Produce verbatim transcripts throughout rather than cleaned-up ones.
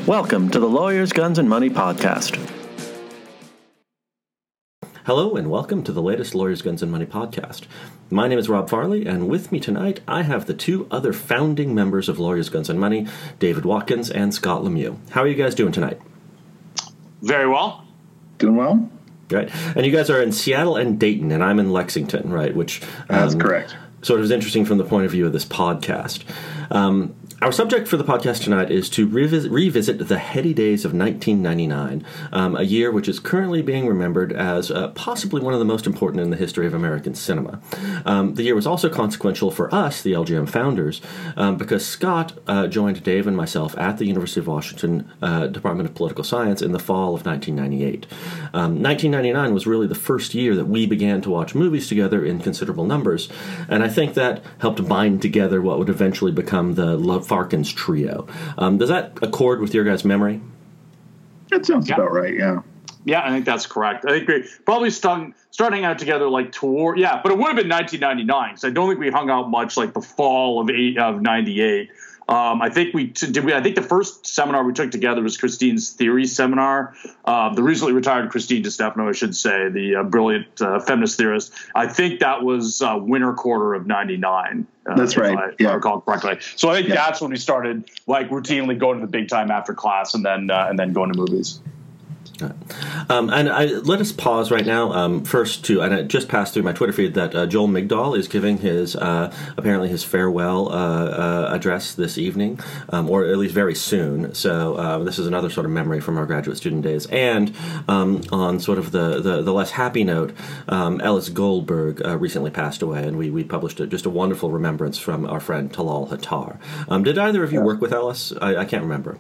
Welcome to the Lawyers, Guns, and Money podcast. Hello and welcome to the latest Lawyers, Guns, and Money podcast. My name is Rob Farley, and with me tonight I have the two other founding members of Lawyers, Guns, and Money, David Watkins and Scott Lemieux. How are you guys doing tonight? Very well. Doing well. Right. And you guys are in Seattle and Dayton, and I'm in Lexington, right? Which um, That's correct. Sort of is interesting from the point of view of this podcast. Um, Our subject for the podcast tonight is to revisit, revisit the heady days of nineteen ninety-nine, um, a year which is currently being remembered as uh, possibly one of the most important in the history of American cinema. Um, the year was also consequential for us, the L G M founders, um, because Scott uh, joined Dave and myself at the University of Washington uh, Department of Political Science in the fall of nineteen ninety-eight. Um, nineteen ninety-nine was really the first year that we began to watch movies together in considerable numbers, and I think that helped bind together what would eventually become the Love Farkins trio. Um, does that accord with your guys' memory? That sounds Yeah. about right, yeah. Yeah, I think that's correct. I think we probably stung, starting out together like toward, yeah, but it would have been nineteen ninety-nine, because I don't think we hung out much like the fall of eight, of ninety-eight. Um, I think we t- did. We, I think the first seminar we took together was Christine's theory seminar. Uh, the recently retired Christine DiStefano, I should say, the uh, brilliant uh, feminist theorist. I think that was uh, winter quarter of ninety-nine. Uh, That's right. If I, yeah. if I recall correctly. So I think Yeah. that's when we started like routinely going to the big time after class, and then uh, and then going to movies. Um, and I, let us pause right now. Um, first, to and it just passed through my Twitter feed that uh, Joel Migdal is giving his uh, apparently his farewell uh, uh, address this evening, um, or at least very soon. So uh, this is another sort of memory from our graduate student days. And um, on sort of the, the, the less happy note, um, Ellis Goldberg uh, recently passed away, and we we published a, just a wonderful remembrance from our friend Talal Hattar. Um, did either of you Yeah. work with Ellis? I, I can't remember.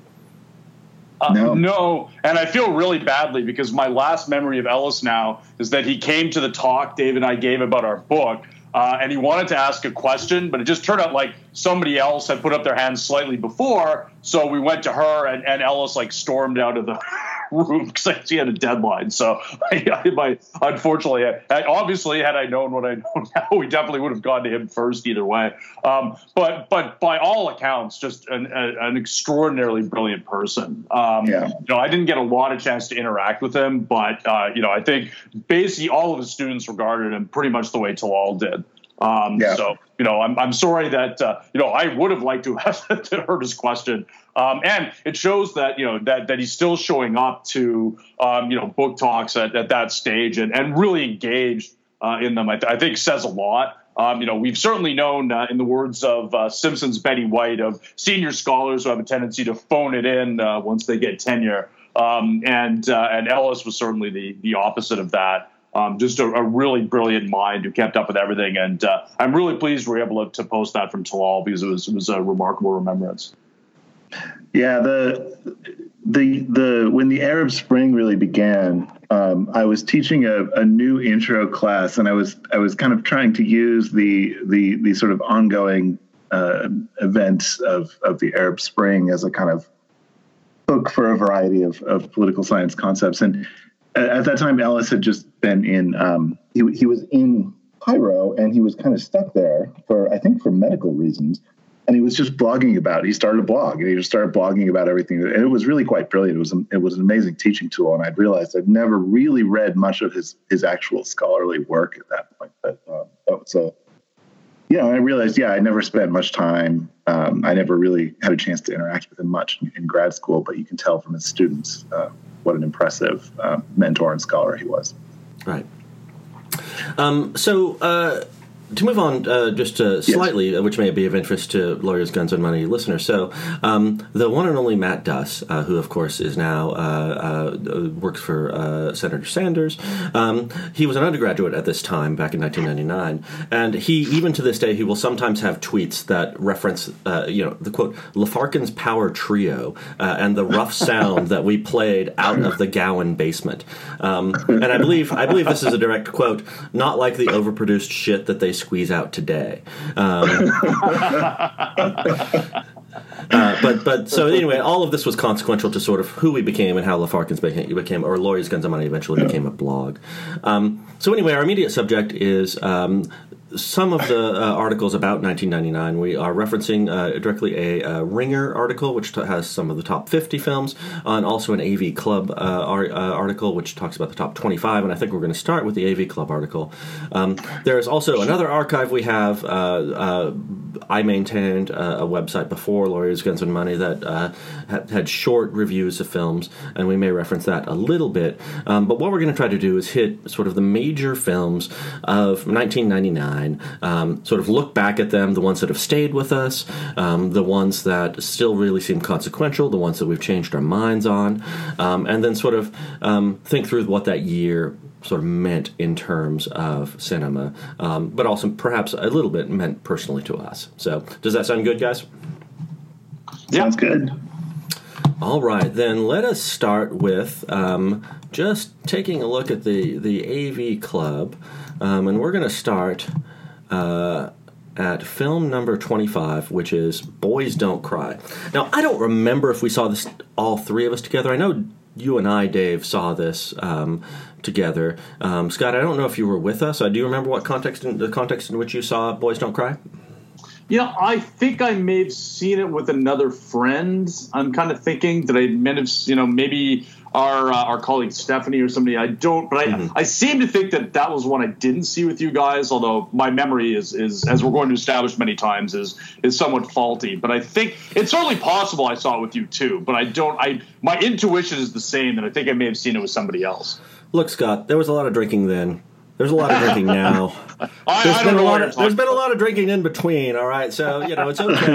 Uh, No. no, and I feel really badly because my last memory of Ellis now is that he came to the talk Dave and I gave about our book, uh, and he wanted to ask a question, but it just turned out like somebody else had put up their hands slightly before, so we went to her, and, and Ellis like stormed out of the room because she had a deadline. So I, I, my, unfortunately, I, obviously, had I known what I know now, we definitely would have gone to him first either way. Um, but but by all accounts, just an, a, an extraordinarily brilliant person. Um, Yeah. You know, I didn't get a lot of chance to interact with him, but uh, you know, I think basically all of his students regarded him pretty much the way Talal did. Um, Yeah. So, you know, I'm, I'm sorry that, uh, you know, I would have liked to have heard his question. Um, and it shows that, you know, that, that he's still showing up to, um, you know, book talks at, at that stage and, and really engaged uh, in them. I, th- I think says a lot. Um, you know, we've certainly known, uh, in the words of uh, Simpson's Betty White, of senior scholars who have a tendency to phone it in uh, once they get tenure. Um, and uh, and Ellis was certainly the the opposite of that. Um, just a, a really brilliant mind who kept up with everything. And uh, I'm really pleased we were able to, to post that from Talal because it was it was a remarkable remembrance. Yeah, the the the when the Arab Spring really began, um, I was teaching a, a new intro class, and I was I was kind of trying to use the the the sort of ongoing uh, events of of the Arab Spring as a kind of hook for a variety of, of political science concepts. And at that time, Ellis had just been in, um, he, he was in Cairo, and he was kind of stuck there for, I think, for medical reasons. And he was just blogging about it. He started a blog, and he just started blogging about everything. And it was really quite brilliant. It was, it was an amazing teaching tool. And I'd realized I'd never really read much of his, his actual scholarly work at that point. But um, that was a, you know, I realized, yeah, I never spent much time. Um, I never really had a chance to interact with him much in, in grad school, but you can tell from his students uh, what an impressive uh, mentor and scholar he was. Right. Um, so, uh, to move on uh, just uh, slightly, yes. which may be of interest to Lawyers, Guns, and Money listeners. So, um, the one and only Matt Duss, uh, who, of course, is now uh, uh, works for uh, Senator Sanders, um, he was an undergraduate at this time, back in nineteen ninety-nine, and he, even to this day, he will sometimes have tweets that reference, uh, you know, the quote, LaFarkin's Power Trio, uh, and the rough sound that we played out of the Gowan basement. Um, and I believe, I believe this is a direct quote, not like the overproduced shit that they squeeze out today. Um, uh, but but so anyway, all of this was consequential to sort of who we became and how LaFarkins became, became or Lawyers, Guns, and Money eventually became a blog. Um, so anyway, our immediate subject is um, some of the uh, articles about nineteen ninety-nine, we are referencing uh, directly a, a Ringer article, which t- has some of the top fifty films, uh, and also an A V Club uh, ar- uh, article, which talks about the top twenty-five, and I think we're going to start with the A V Club article. Um, there is also another archive we have. Uh, uh, I maintained uh, a website before Lawyers, Guns, and Money that uh, had, had short reviews of films, and we may reference that a little bit. Um, but what we're going to try to do is hit sort of the major films of nineteen ninety-nine, um, sort of look back at them, the ones that have stayed with us, um, the ones that still really seem consequential, the ones that we've changed our minds on, um, and then sort of um, think through what that year sort of meant in terms of cinema, um, but also perhaps a little bit meant personally to us. So does that sound good, guys? Yeah. Sounds good. All right, then let us start with um, just taking a look at the, the A V Club, um, and we're going to start uh, at film number twenty-five, which is Boys Don't Cry. Now, I don't remember if we saw this, all three of us together. I know you and I, Dave, saw this um, together. Um, Scott, I don't know if you were with us. Uh, do you remember what context in, the context in which you saw Boys Don't Cry? You know, I think I may have seen it with another friend. I'm kind of thinking that I may have, you know, maybe our uh, our colleague Stephanie or somebody. I don't, but I, mm-hmm. I seem to think that that was one I didn't see with you guys. Although my memory is, is as we're going to establish many times, is is somewhat faulty. But I think it's certainly possible I saw it with you too. But I don't. I my intuition is the same, and I think I may have seen it with somebody else. Look, Scott, there was a lot of drinking then. There's a lot of drinking now. I, there's I been don't a know lot of, there's been a lot of drinking in between, all right? So, you know, it's okay.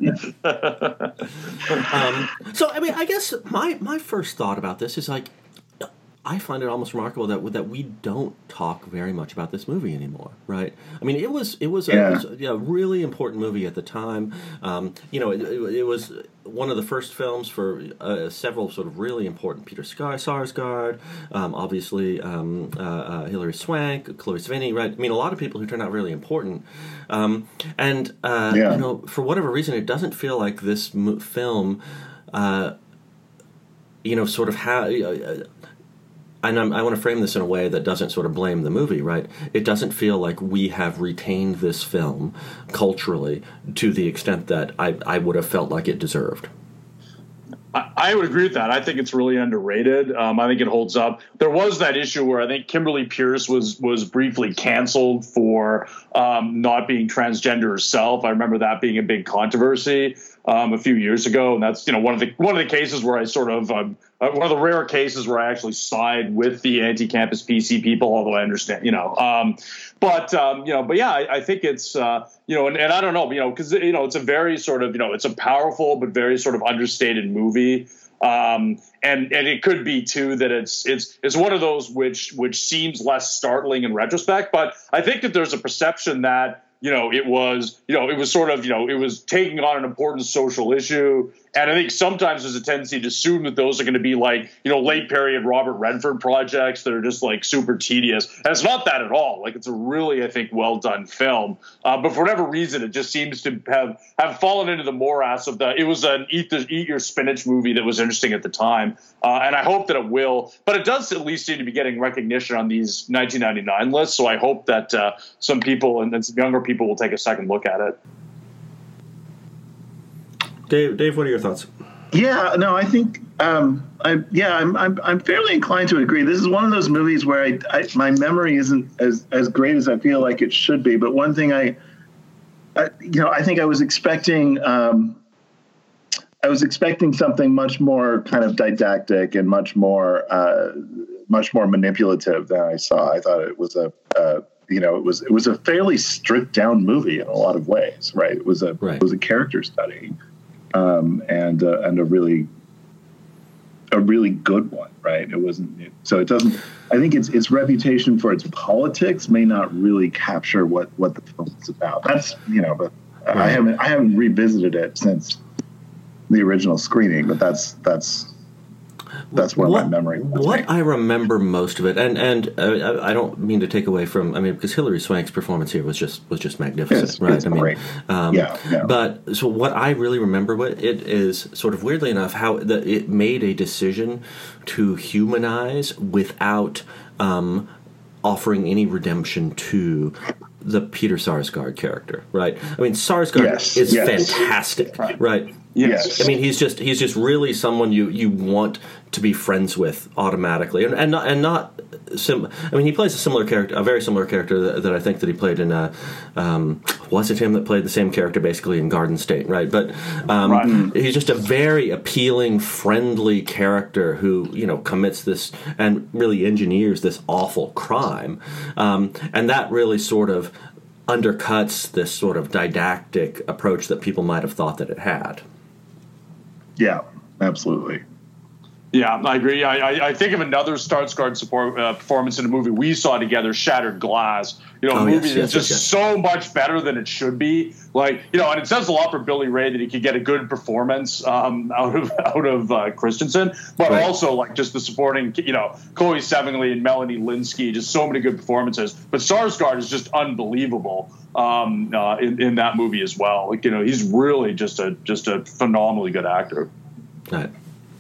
um, so, I mean, I guess my, my first thought about this is, like, I find it almost remarkable that that we don't talk very much about this movie anymore, right? I mean, it was it was a, yeah. it was a you know, really important movie at the time. Um, you know, it, it, it was one of the first films for uh, several sort of really important Peter Sarsgaard, um, obviously um, uh, uh, Hilary Swank, Chloe Sevigny, right? I mean, a lot of people who turned out really important. Um, and, uh, yeah. you know, for whatever reason, it doesn't feel like this mo- film, uh, you know, sort of ha- uh, and I'm, I want to frame this in a way that doesn't sort of blame the movie, right? It doesn't feel like we have retained this film culturally to the extent that I, I would have felt like it deserved. I, I would agree with that. I think it's really underrated. Um, I think it holds up. There was that issue where I think Kimberly Pierce was was briefly canceled for um, not being transgender herself. I remember that being a big controversy um, a few years ago, and that's you know one of the one of the cases where I sort of um, one of the rare cases where I actually side with the anti-campus P C people. Although I understand, you know, um, but um, you know, but yeah, I, I think it's uh, you know, and, and I don't know, you know, because you know, it's a very sort of you know, it's a powerful but very sort of understated movie. Um, and, and it could be too that it's, it's, it's one of those which, which seems less startling in retrospect, but I think that there's a perception that, you know, it was, you know, it was sort of, you know, it was taking on an important social issue. And I think sometimes there's a tendency to assume that those are going to be like, you know, late period Robert Redford projects that are just like super tedious. And it's not that at all. Like it's a really, I think, well done film. Uh, but for whatever reason, it just seems to have, have fallen into the morass of the, it was an eat the, eat your spinach movie that was interesting at the time. Uh, and I hope that it will, but it does at least seem to be getting recognition on these nineteen ninety-nine lists. So I hope that uh, some people and, and some younger people will take a second look at it. Dave, Dave, what are your thoughts? Yeah, no, I think, um, I, yeah, I'm, I'm, I'm fairly inclined to agree. This is one of those movies where I, I, my memory isn't as, as great as I feel like it should be. But one thing I, I you know, I think I was expecting, um, I was expecting something much more kind of didactic and much more, uh, much more manipulative than I saw. I thought it was a, uh, you know, it was, it was a fairly stripped down movie in a lot of ways, right? It was a, right. It was a character study. Um, and uh, and a really a really good one, right? It wasn't it, so it doesn't. I think its its reputation for its politics may not really capture what, what the film is about. That's you know, but right. I haven't I haven't revisited it since the original screening. But that's that's that's where what, my memory was. What I remember most of it, and and uh, I don't mean to take away from. I mean, because Hilary Swank's performance here was just was just magnificent, it's, right? It's I mean, great. Um, yeah, yeah. But so what I really remember with it is sort of weirdly enough how the, it made a decision to humanize without um, offering any redemption to the Peter Sarsgaard character, right? I mean, Sarsgaard yes, is yes. fantastic, right? right? Yes. I mean, he's just he's just really someone you, you want to be friends with automatically, and and not and not sim. I mean, he plays a similar character, a very similar character that, that I think that he played in. Uh, um, was it him that played the same character basically in Garden State, right? But um, right. he's just a very appealing, friendly character who you know commits this and really engineers this awful crime, um, and that really sort of undercuts this sort of didactic approach that people might have thought that it had. Yeah, absolutely. Yeah, I agree. I, I, I think of another Sarsgaard support uh, performance in a movie we saw together, Shattered Glass. You know, a oh, movie yes, that's yes, just yes. so much better than it should be. Like, you know, and it says a lot for Billy Ray that he could get a good performance um, out of out of uh, Christensen, but right. also like just the supporting, you know, Chloe Sevigny and Melanie Linsky, just so many good performances. But Sarsgaard is just unbelievable um, uh, in, in that movie as well. Like, you know, he's really just a just a phenomenally good actor. Right.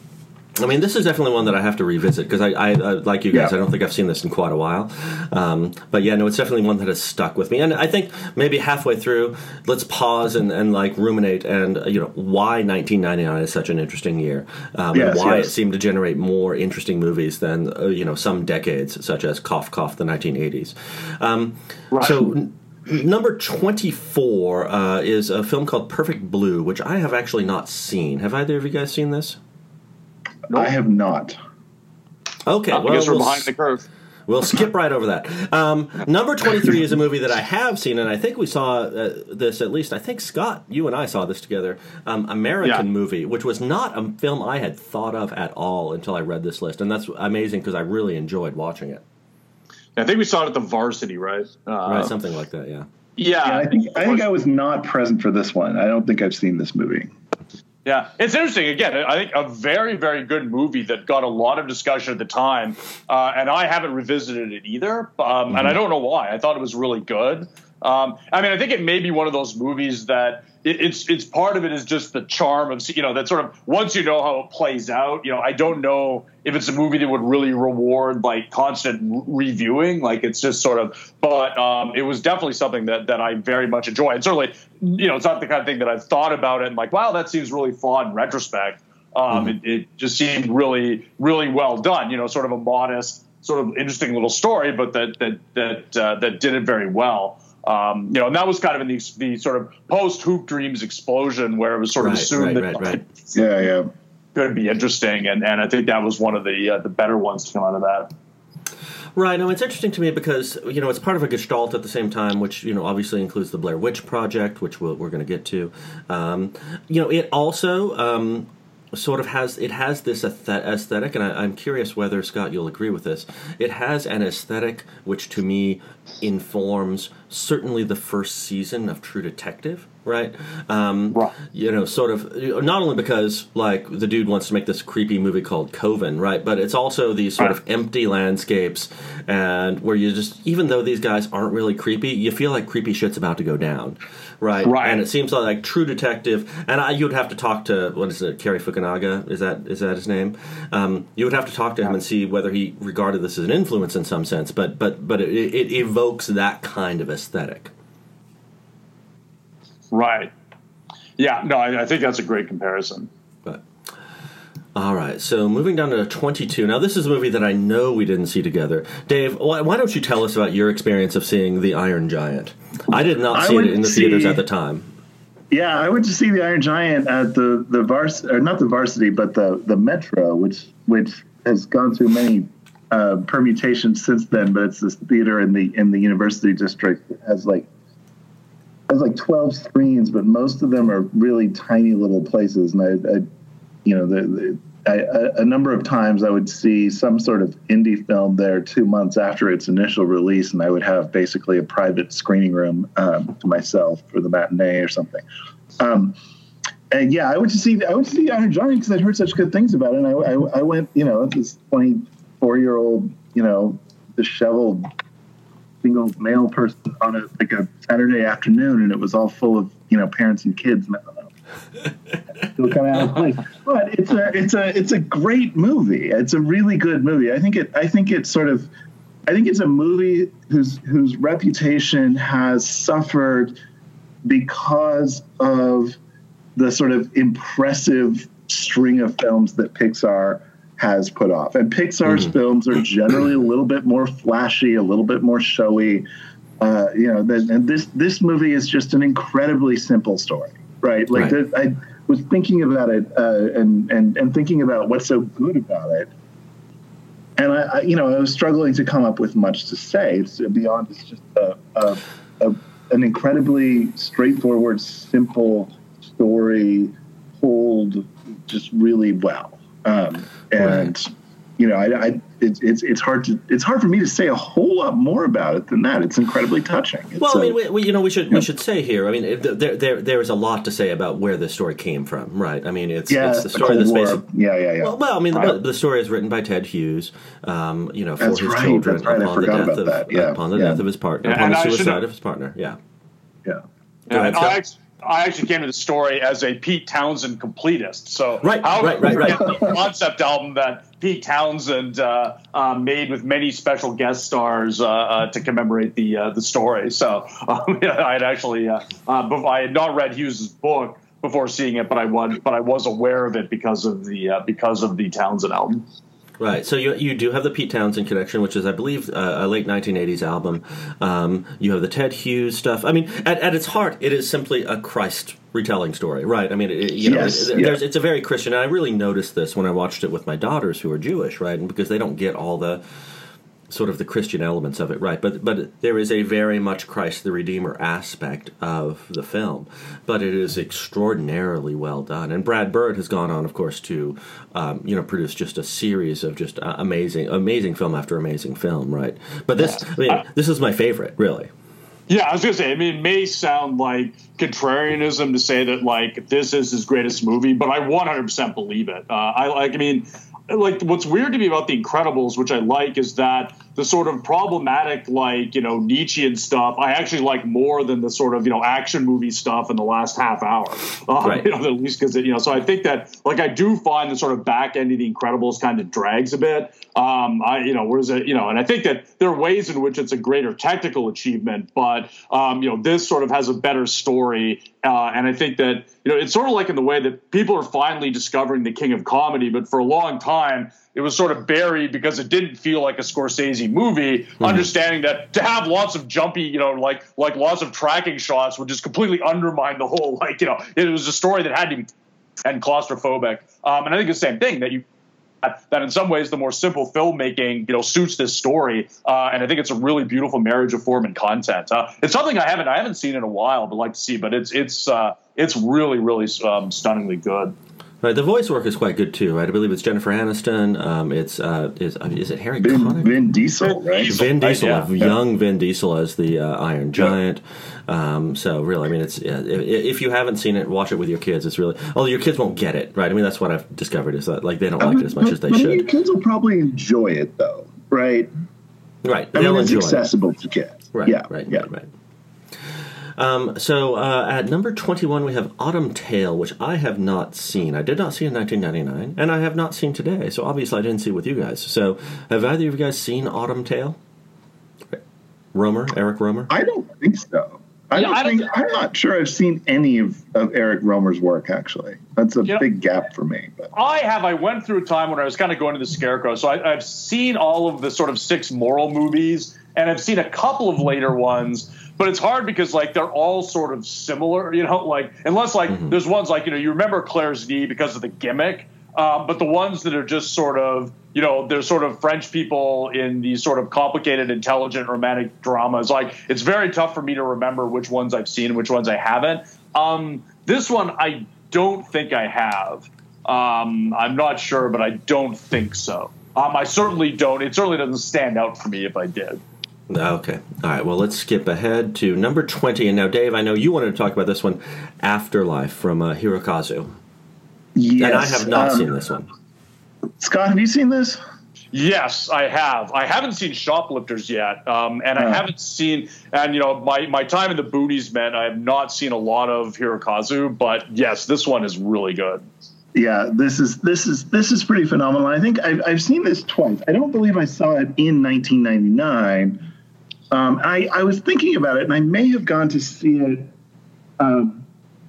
I mean, this is definitely one that I have to revisit because I, I, I, like you guys, yeah. I don't think I've seen this in quite a while. Um, but yeah, no, it's definitely one that has stuck with me. And I think maybe halfway through, let's pause and, and like ruminate and, uh, you know, why nineteen ninety-nine is such an interesting year um, yes, and why yes. it seemed to generate more interesting movies than, uh, you know, some decades, such as Cough, Cough, the nineteen eighties. Um, right. So... Number twenty-four uh, is a film called Perfect Blue, which I have actually not seen. Have either of you guys seen this? I have not. Okay, I well, guess we're we'll behind s- the curve. We'll skip right over that. Um, number twenty-three is a movie that I have seen, and I think we saw uh, this at least. I think, Scott, you and I saw this together. Um, American yeah. Movie, which was not a film I had thought of at all until I read this list, and that's amazing because I really enjoyed watching it. I think we saw it at the Varsity, right? Uh, right, something like that, yeah. Yeah, yeah I think I think I was not present for this one. I don't think I've seen this movie. Yeah, it's interesting. Again, I think a very, very good movie that got a lot of discussion at the time, uh, and I haven't revisited it either, um, mm-hmm. and I don't know why. I thought it was really good. Um, I mean, I think it may be one of those movies that it, it's it's part of it is just the charm of, you know, that sort of once you know how it plays out, you know, I don't know if it's a movie that would really reward like constant reviewing, like it's just sort of, but um, it was definitely something that, that I very much enjoy. And certainly, you know, it's not the kind of thing that I've thought about it and like, wow, that seems really fun in retrospect. Um, mm-hmm. it, it just seemed really, really well done, you know, sort of a modest, sort of interesting little story, but that, that, that, uh, that did it very well. Um, you know, and that was kind of in the, the sort of post Hoop Dreams explosion where it was sort of right, assumed right, that right, right. yeah, yeah, could be interesting, and, and I think that was one of the uh, the better ones to come out of that. Right. No, it's interesting to me because, you know, it's part of a gestalt at the same time, which, you know, obviously includes the Blair Witch Project, which we'll, we're going to get to. Um, you know, it also um, sort of has, it has this aesthetic, and I, I'm curious whether, Scott, you'll agree with this. It has an aesthetic which, to me, informs certainly the first season of True Detective. Right? Um, right. You know, sort of, not only because, like, the dude wants to make this creepy movie called Coven, right? But it's also these sort right. of empty landscapes, and where you just, even though these guys aren't really creepy, you feel like creepy shit's about to go down, right? Right. And it seems like, like True Detective, and I, you would have to talk to, what is it, Cary Fukunaga? Is that is that his name? Um, you would have to talk to him and see whether he regarded this as an influence in some sense, but, but, but it, it evokes that kind of aesthetic. Right. Yeah, no, I, I think that's a great comparison. But all right, so moving down to twenty-two. Now, this is a movie that I know we didn't see together. Dave, why, why don't you tell us about your experience of seeing The Iron Giant? I did not I see it in the see, theaters at the time. Yeah, I went to see The Iron Giant at the the vars or not the Varsity, but the the Metro, which which has gone through many uh, permutations since then. But it's this theater in the in the University District that has like. has like twelve screens, but most of them are really tiny little places. And I, I you know, the, the, I, a number of times I would see some sort of indie film there two months after its initial release, and I would have basically a private screening room um, to myself for the matinee or something. Um, and yeah, I went to see I went to see Iron Giant because I'd heard such good things about it. And I, I, I went, you know, this twenty-four year old, you know, disheveled single male person on a like a Saturday afternoon, and it was all full of, you know, parents and kids. And I don't know. It was kind of out of place. But it's a it's a it's a great movie. It's a really good movie. I think it I think it sort of I think it's a movie whose whose reputation has suffered because of the sort of impressive string of films that Pixar has put off. And Pixar's mm. films are generally a little bit more flashy, a little bit more showy. Uh, you know, the, and this this movie is just an incredibly simple story, right? Like right. The, I was thinking about it uh, and and and thinking about what's so good about it. And I, I, you know, I was struggling to come up with much to say. It's beyond it's just a, a, a an incredibly straightforward, simple story told just really well. Um, and right. you know, I, I it's it's it's hard to it's hard for me to say a whole lot more about it than that. It's incredibly touching. It's well, I mean, a, we, we, you know, we should you know, we should say here. I mean, there there there is a lot to say about where this story came from, right? I mean, it's yeah, it's the story that's based. Yeah, yeah, yeah. Well, well I mean, right. the, the story is written by Ted Hughes. Um, you know, for that's his right, children that's right. upon the death of that. Yeah, upon the yeah. death of his partner, Yeah, upon the I suicide of his partner. Yeah, yeah. yeah and I, actually, I actually came to the story as a Pete Townsend completist. So right, how right, right, right. the concept album that Pete Townsend uh, uh, made with many special guest stars uh, uh, to commemorate the uh, the story. So um, yeah, I had actually uh, uh, I had not read Hughes's book before seeing it, but I was but I was aware of it because of the uh, because of the Townsend album. Right, so you you do have the Pete Townsend connection, which is, I believe, uh, a late nineteen eighties album. Um, you have the Ted Hughes stuff. I mean, at, at its heart, it is simply a Christ retelling story, right? I mean, it, you know, yes, it, yeah. there's, it's a very Christian. And I really noticed this when I watched it with my daughters, who are Jewish, right? And because they don't get all the sort of the Christian elements of it, right? But but there is a very much Christ the Redeemer aspect of the film, but it is extraordinarily well done. And Brad Bird has gone on, of course, to um, you know produce just a series of just uh, amazing, amazing film after amazing film, right? But this, I mean, this is my favorite, really. Yeah, I was gonna say. I mean, it may sound like contrarianism to say that like this is his greatest movie, but I one hundred percent believe it. Uh, I like. I mean. Like what's weird to me about The Incredibles, which I like, is that the sort of problematic, like, you know, Nietzschean stuff, I actually like more than the sort of, you know, action movie stuff in the last half hour. Um, right. You know, at least because, you know, so I think that, like, I do find the sort of back end of The Incredibles kind of drags a bit. Um, I, you know, whereas, it, you know, and I think that there are ways in which it's a greater technical achievement, but, um, you know, this sort of has a better story. Uh, and I think that, you know, it's sort of like in the way that people are finally discovering the king of comedy, but for a long time, it was sort of buried because it didn't feel like a Scorsese movie, mm-hmm. understanding that to have lots of jumpy, you know, like like lots of tracking shots would just completely undermine the whole, like, you know, it was a story that had to be and claustrophobic. Um, and I think the same thing that you that in some ways the more simple filmmaking, you know, suits this story. Uh, and I think it's a really beautiful marriage of form and content. Uh, it's something I haven't I haven't seen in a while, but like to see. But it's it's uh, it's really, really um, stunningly good. Right, the voice work is quite good too, right? I believe it's Jennifer Aniston. Um, it's uh, is uh, is it Harry Vin, Connick? Vin Diesel, right? Vin Diesel, right, yeah. young Vin Diesel as the uh, Iron Giant. Um, so really, I mean, it's yeah, if you haven't seen it, watch it with your kids. It's really, although your kids won't get it, right? I mean, that's what I've discovered is that like they don't like it as much but, as they but should. Your kids will probably enjoy it though, right? Right, I they'll mean, it's enjoy accessible it. to kids. Right, yeah, right, yeah. right, right. Um, so uh, at number twenty-one, we have Autumn Tale, which I have not seen. I did not see in nineteen ninety-nine, and I have not seen today. So obviously, I didn't see it with you guys. So have either of you guys seen Autumn Tale? Romer, Eric Romer? I don't think so. I Yeah, don't I don't- think I'm not sure I've seen any of, of Eric Romer's work. Actually, that's a You know- big gap for me. But I have. I went through a time when I was kind of going to the Scarecrow. So I, I've seen all of the sort of six moral movies, and I've seen a couple of later ones. But it's hard because, like, they're all sort of similar, you know, like, unless, like, mm-hmm. there's ones like, you know, you remember Claire's Knee because of the gimmick. Um, but the ones that are just sort of, you know, they're sort of French people in these sort of complicated, intelligent, romantic dramas. Like, it's very tough for me to remember which ones I've seen and which ones I haven't. Um, this one, I don't think I have. Um, I'm not sure, but I don't think so. Um, I certainly don't. It certainly doesn't stand out for me if I did. Okay. All right. Well, let's skip ahead to number twenty. And now, Dave, I know you wanted to talk about this one, Afterlife from uh, Hirokazu. yes, And I have not um, seen this one. Scott, have you seen this? Yes, I have. I haven't seen Shoplifters yet, um, and I Uh. haven't seen. And you know, my my time in the boonies meant I have not seen a lot of Hirokazu. But yes, this one is really good. Yeah, this is this is this is pretty phenomenal. I think I've I've seen this twice. I don't believe I saw it in nineteen ninety-nine. Um, I I was thinking about it, and I may have gone to see it um,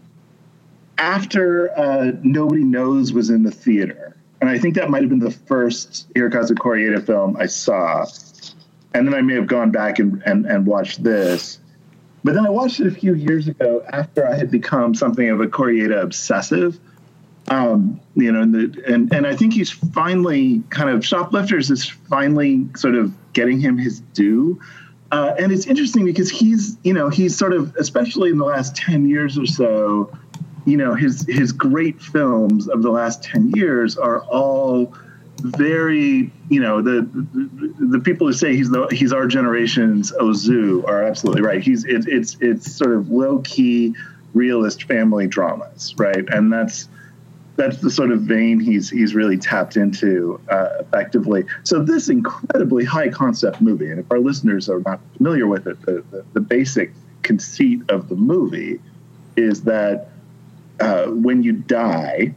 after uh, Nobody Knows was in the theater, and I think that might have been the first Hirokazu Koreeda film I saw. And then I may have gone back and, and, and watched this. But then I watched it a few years ago after I had become something of a Koreeda obsessive. Um, you know, and, the, and and I think he's finally kind of, Shoplifters is finally sort of getting him his due. Uh, and it's interesting because he's, you know, he's sort of, especially in the last ten years or so, you know, his his great films of the last ten years are all very, you know, the the, the people who say he's the he's our generation's Ozu are absolutely right. He's it, it's it's sort of low key realist family dramas, right? And that's that's the sort of vein he's he's really tapped into uh, effectively. So this incredibly high concept movie, and if our listeners are not familiar with it, the the, the basic conceit of the movie is that uh, when you die,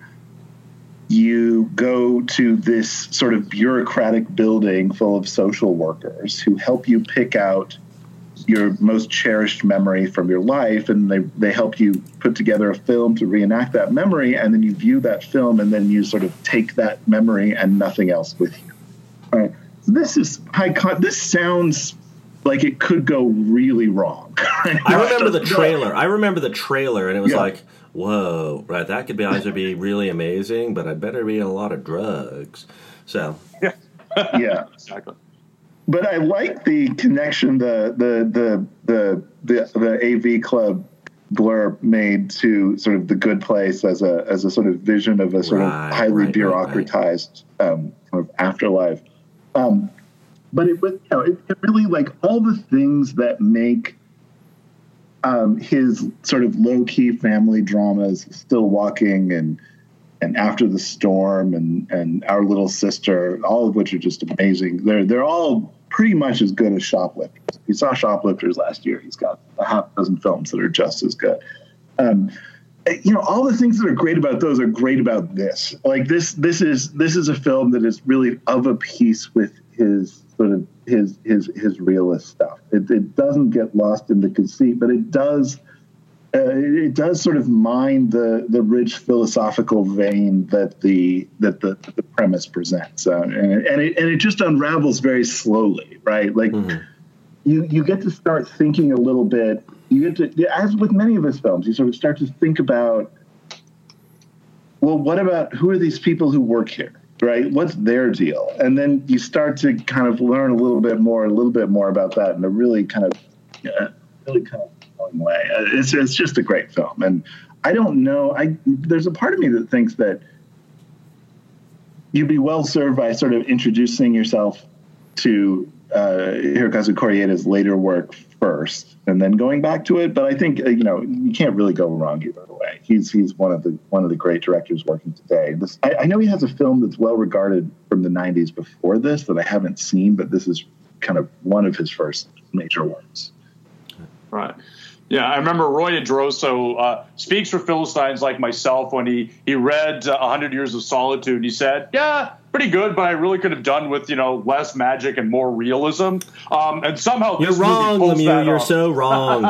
you go to this sort of bureaucratic building full of social workers who help you pick out your most cherished memory from your life, and they, they help you put together a film to reenact that memory, and then you view that film, and then you sort of take that memory and nothing else with you. All right. This is high con- this sounds like it could go really wrong. I remember the trailer. I remember the trailer, and it was Yeah. like, whoa, right, that could be either be really amazing, but I'd better be in a lot of drugs. So, Yeah. Yeah. Exactly. But I like the connection the the the the the, the A V Club blurb made to sort of The Good Place as a as a sort of vision of a sort Right, of highly right, right, bureaucratized um, kind of afterlife. Um, but it was, you know, it, it really, like, all the things that make um, his sort of low key family dramas, Still Walking and and After the Storm and and Our Little Sister, all of which are just amazing. They're they're all pretty much as good as Shoplifters. If you saw Shoplifters last year, he's got a half dozen films that are just as good. Um, you know, all the things that are great about those are great about this. Like this, this is this is a film that is really of a piece with his sort of his his his realist stuff. It, it doesn't get lost in the conceit, but it does. Uh, it does sort of mine the the rich philosophical vein that the that the, the premise presents, uh, and and it and it just unravels very slowly, right? Like mm-hmm. you you get to start thinking a little bit. You get to, as with many of his films, you sort of start to think about, well, what about who are these people who work here, right? What's their deal? And then you start to kind of learn a little bit more, a little bit more about that in a really kind of, uh, really kind of way. It's it's just a great film, and I don't know. I there's a part of me that thinks that you'd be well served by sort of introducing yourself to uh, Hirokazu Koreeda's later work first, and then going back to it. But I think uh, you know you can't really go wrong either way. He's he's one of the one of the great directors working today. This, I, I know he has a film that's well regarded from the nineties before this that I haven't seen, but this is kind of one of his first major works. Right. Yeah, I remember Roy Adroso uh, speaks for Philistines like myself when he he read uh, one hundred Years of Solitude. He said, yeah, pretty good, but I really could have done with, you know, less magic and more realism. Um, and somehow you're this wrong, movie pulls Lemieux. that You're off. so wrong.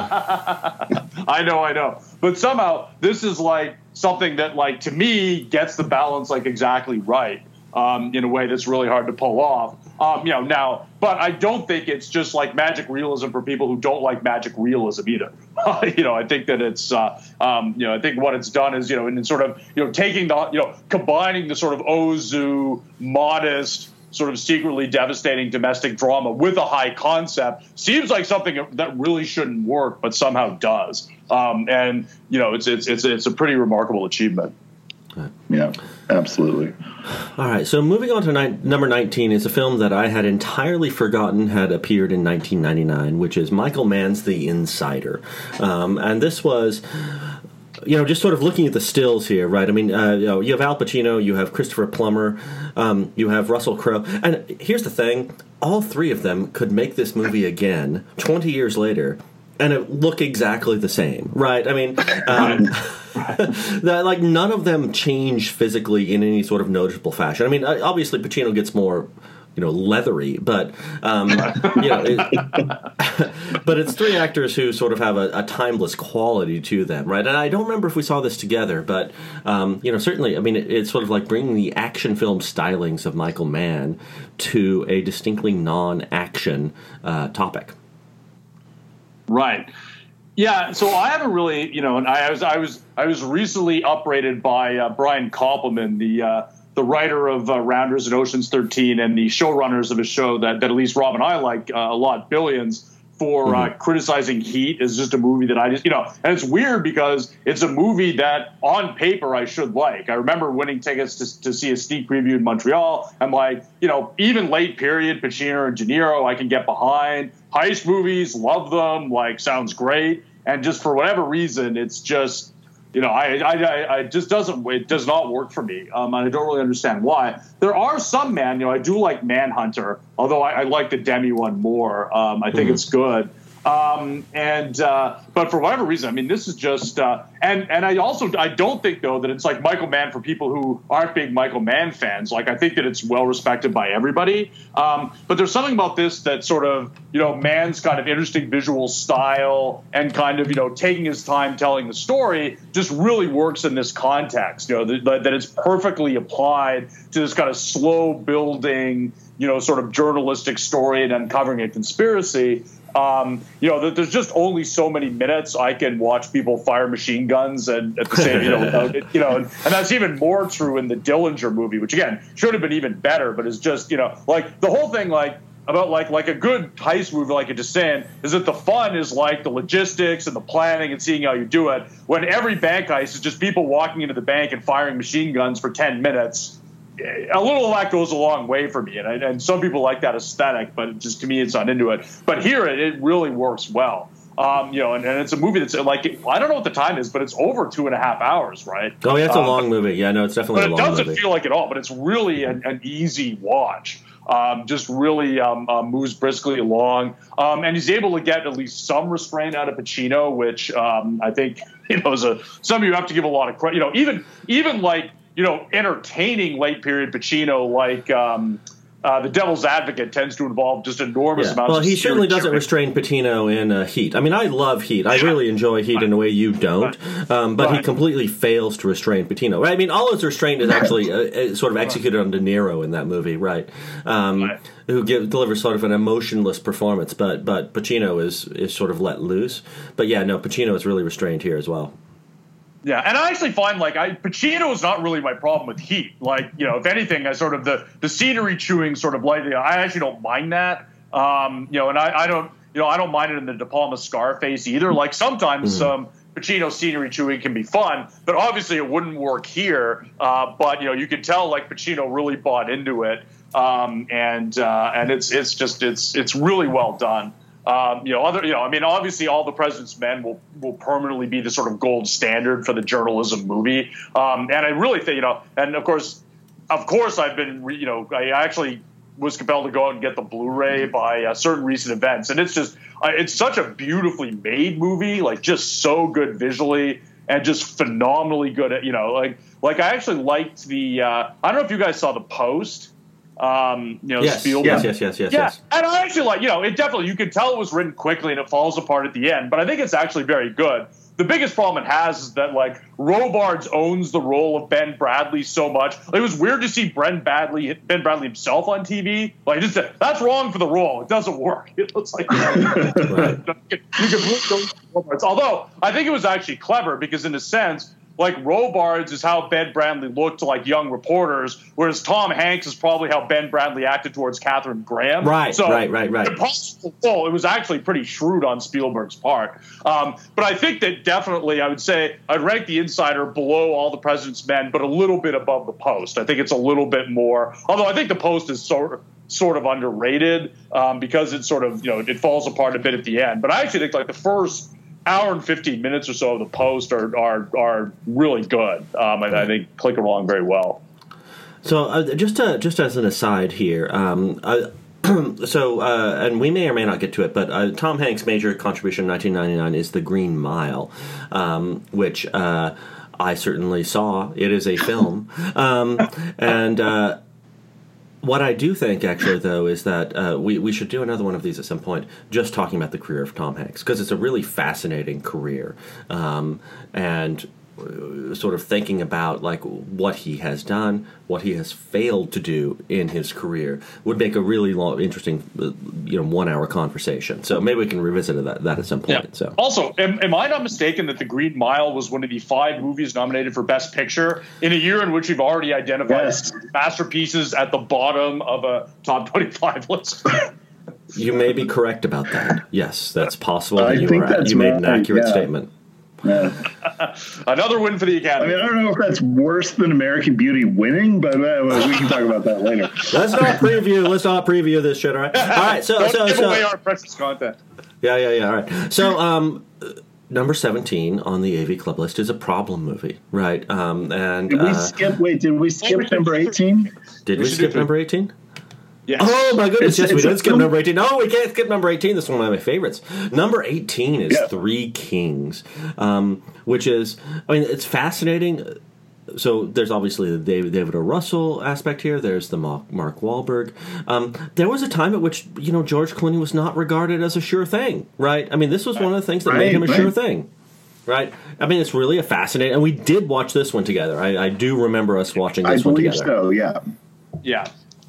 I know, I know. But somehow this is like something that, like, to me, gets the balance like exactly right. Um, in a way that's really hard to pull off. Um, you know, now, but I don't think it's just like magic realism for people who don't like magic realism either. you know, I think that it's, uh, um, you know, I think what it's done is, you know, in sort of, you know, taking the, you know, combining the sort of Ozu, modest, sort of secretly devastating domestic drama with a high concept seems like something that really shouldn't work, but somehow does. Um, and, you know, it's, it's, it's, it's a pretty remarkable achievement. Yeah, absolutely. All right, so moving on to ni- number nineteen is a film that I had entirely forgotten had appeared in nineteen ninety-nine, which is Michael Mann's The Insider. Um, and this was, you know, just sort of looking at the stills here, right? I mean, uh, you know, you have Al Pacino, you have Christopher Plummer, um, you have Russell Crowe. And here's the thing, all three of them could make this movie again twenty years later and it look exactly the same, right? I mean, um, that, like none of them change physically in any sort of noticeable fashion. I mean, obviously Pacino gets more, you know, leathery, but um, you know, it, but it's three actors who sort of have a, a timeless quality to them, right? And I don't remember if we saw this together, but um, you know, certainly, I mean, it, it's sort of like bringing the action film stylings of Michael Mann to a distinctly non-action uh, topic. Right. Yeah. So I haven't really, you know, and I was, I was, I was recently uprated by uh, Brian Koppelman, the uh, the writer of uh, Rounders and Ocean's thirteen, and the showrunners of a show that, that at least Rob and I like uh, a lot, Billions, for mm-hmm. uh, criticizing Heat as just a movie that I just, you know, and it's weird because it's a movie that on paper I should like. I remember winning tickets to, to see a sneak preview in Montreal. I'm like, you know, even late period, Pacino and De Niro, I can get behind. Heist movies, love them, like, sounds great. And just for whatever reason, it's just, you know, I, I, I just doesn't, it does not work for me. Um, and I don't really understand why. There are some, man, you know, I do like Manhunter, although I, I like the Demi one more. Um, I think mm-hmm. it's good. Um, and, uh, but for whatever reason, I mean, this is just, uh, and, and I also, I don't think though that it's like Michael Mann for people who aren't big Michael Mann fans. Like, I think that it's well respected by everybody. Um, but there's something about this that sort of, you know, Mann's kind of interesting visual style and kind of, you know, taking his time telling the story just really works in this context, you know, that, that it's perfectly applied to this kind of slow building, you know, sort of journalistic story and uncovering a conspiracy. Um, you know, there's just only so many minutes I can watch people fire machine guns and at the same, you know, you know, and, and that's even more true in the Dillinger movie, which again should have been even better, but is just, you know, like the whole thing, like about like like a good heist movie, like you're just saying, is that the fun is like the logistics and the planning and seeing how you do it. When every bank heist is just people walking into the bank and firing machine guns for ten minutes. A little of that goes a long way for me, and, I, and some people like that aesthetic, but just to me, it's not into it. But here, it, it really works well. Um, you know, and, and it's a movie that's like, I don't know what the time is, but it's over two and a half hours, right? Oh, yeah, it's um, a long movie. Yeah, no, it's definitely a long movie. But it doesn't feel like it all, but it's really an, an easy watch. Um, just really um, uh, moves briskly along. Um, and he's able to get at least some restraint out of Pacino, which um, I think, you know, is a, some of you have to give a lot of credit. You know, even even like, you know, entertaining late period Pacino, like um, uh, The Devil's Advocate, tends to involve just enormous yeah. amounts well, of Well, he certainly doesn't cheering. restrain Patino in uh, Heat. I mean, I love Heat. I really enjoy Heat in a way you don't. Um, but right. he completely fails to restrain Patino. Right? I mean, all his restraint is actually uh, sort of executed on De Niro in that movie, right? Um, right. Who give, delivers sort of an emotionless performance. But but Pacino is, is sort of let loose. But yeah, no, Pacino is really restrained here as well. Yeah, and I actually find, like, I, Pacino is not really my problem with Heat. Like, you know, if anything, I sort of, the, the scenery chewing sort of, like, you know, I actually don't mind that. Um, you know, and I, I don't, you know, I don't mind it in the De Palma Scarface either. Like, sometimes mm-hmm. um, Pacino scenery chewing can be fun, but obviously it wouldn't work here. Uh, but, you know, you can tell, like, Pacino really bought into it. Um, and uh, and it's it's just, it's it's really well done. Um, you know, other, you know, I mean, obviously, All the President's Men will will permanently be the sort of gold standard for the journalism movie. Um, and I really think, you know, and of course, of course, I've been, you know, I actually was compelled to go out and get the Blu-ray by uh, certain recent events, and it's just, uh, it's such a beautifully made movie, like just so good visually and just phenomenally good at, you know, like, like I actually liked the, uh, I don't know if you guys saw The Post. Um, you know, yes, Spielberg. Yes, yes, yes, yes, yeah. yes. And I actually like, you know, it definitely, you can tell it was written quickly and it falls apart at the end, but I think it's actually very good. The biggest problem it has is that, like, Robards owns the role of Ben Bradley so much. Like, it was weird to see Ben Bradley, Ben Bradley himself on T V. Like, just that's wrong for the role. It doesn't work. It looks like, you know, right. you can really go Robards. Although I think it was actually clever because, in a sense, like, Robards is how Ben Bradley looked to, like, young reporters, whereas Tom Hanks is probably how Ben Bradley acted towards Katharine Graham. Right, so, right, right, right. Impossible role. It was actually pretty shrewd on Spielberg's part. Um, but I think that definitely, I would say, I'd rank The Insider below All the President's Men, but a little bit above The Post. I think it's a little bit more, although I think The Post is sort of, sort of underrated um, because it sort of, you know, it falls apart a bit at the end. But I actually think, like, the first hour and fifteen minutes or so of The Post are are, are really good. Um, and I think click along very well. So uh, just to, just as an aside here, um, I, so, uh, and we may or may not get to it, but uh, Tom Hanks' major contribution in nineteen ninety-nine is The Green Mile, um, which uh, I certainly saw. It is a film. um, and uh, what I do think, actually, though, is that uh, we, we should do another one of these at some point, just talking about the career of Tom Hanks, because it's a really fascinating career. Um, and sort of thinking about like what he has done, what he has failed to do in his career would make a really long, interesting, you know, one-hour conversation. So maybe we can revisit that, that at some point. Yeah. So also, am, am I not mistaken that The Green Mile was one of the five movies nominated for Best Picture in a year in which we've already identified Yes. masterpieces at the bottom of a top twenty-five list? you may be correct about that. Yes, that's possible. I that you think were, that's you made an right, accurate yeah. statement. Yeah. Another win for the I Academy. mean, I don't know if that's worse than American Beauty winning, but uh, we can talk about that later. Let's not preview. Let's not preview this shit. All right. All right. So, Don't so, give so. away our precious content. Yeah, yeah, yeah. All right. So, um, number seventeen on the A V Club list is a problem movie, right? Um, and Did we uh, skip? Wait, did we skip number eighteen? did we, we should skip do- number eighteen? Yes. Oh my goodness! It's- Yes, we it's did a skip film- number eighteen. No, we can't skip number eighteen. This is one of my favorites. Number eighteen is Yeah. Three Kings, um, which is, I mean, it's fascinating. So there's obviously the David, David O. Russell aspect here. There's the Mark, Mark Wahlberg. Um, there was a time at which, you know, George Clooney was not regarded as a sure thing, right? I mean, this was one of the things that Right, made him a right. sure thing. Right, I mean, it's really a fascinating, and we did watch this one together. I, I do remember us watching I this one believe together. so. Yeah. Yeah.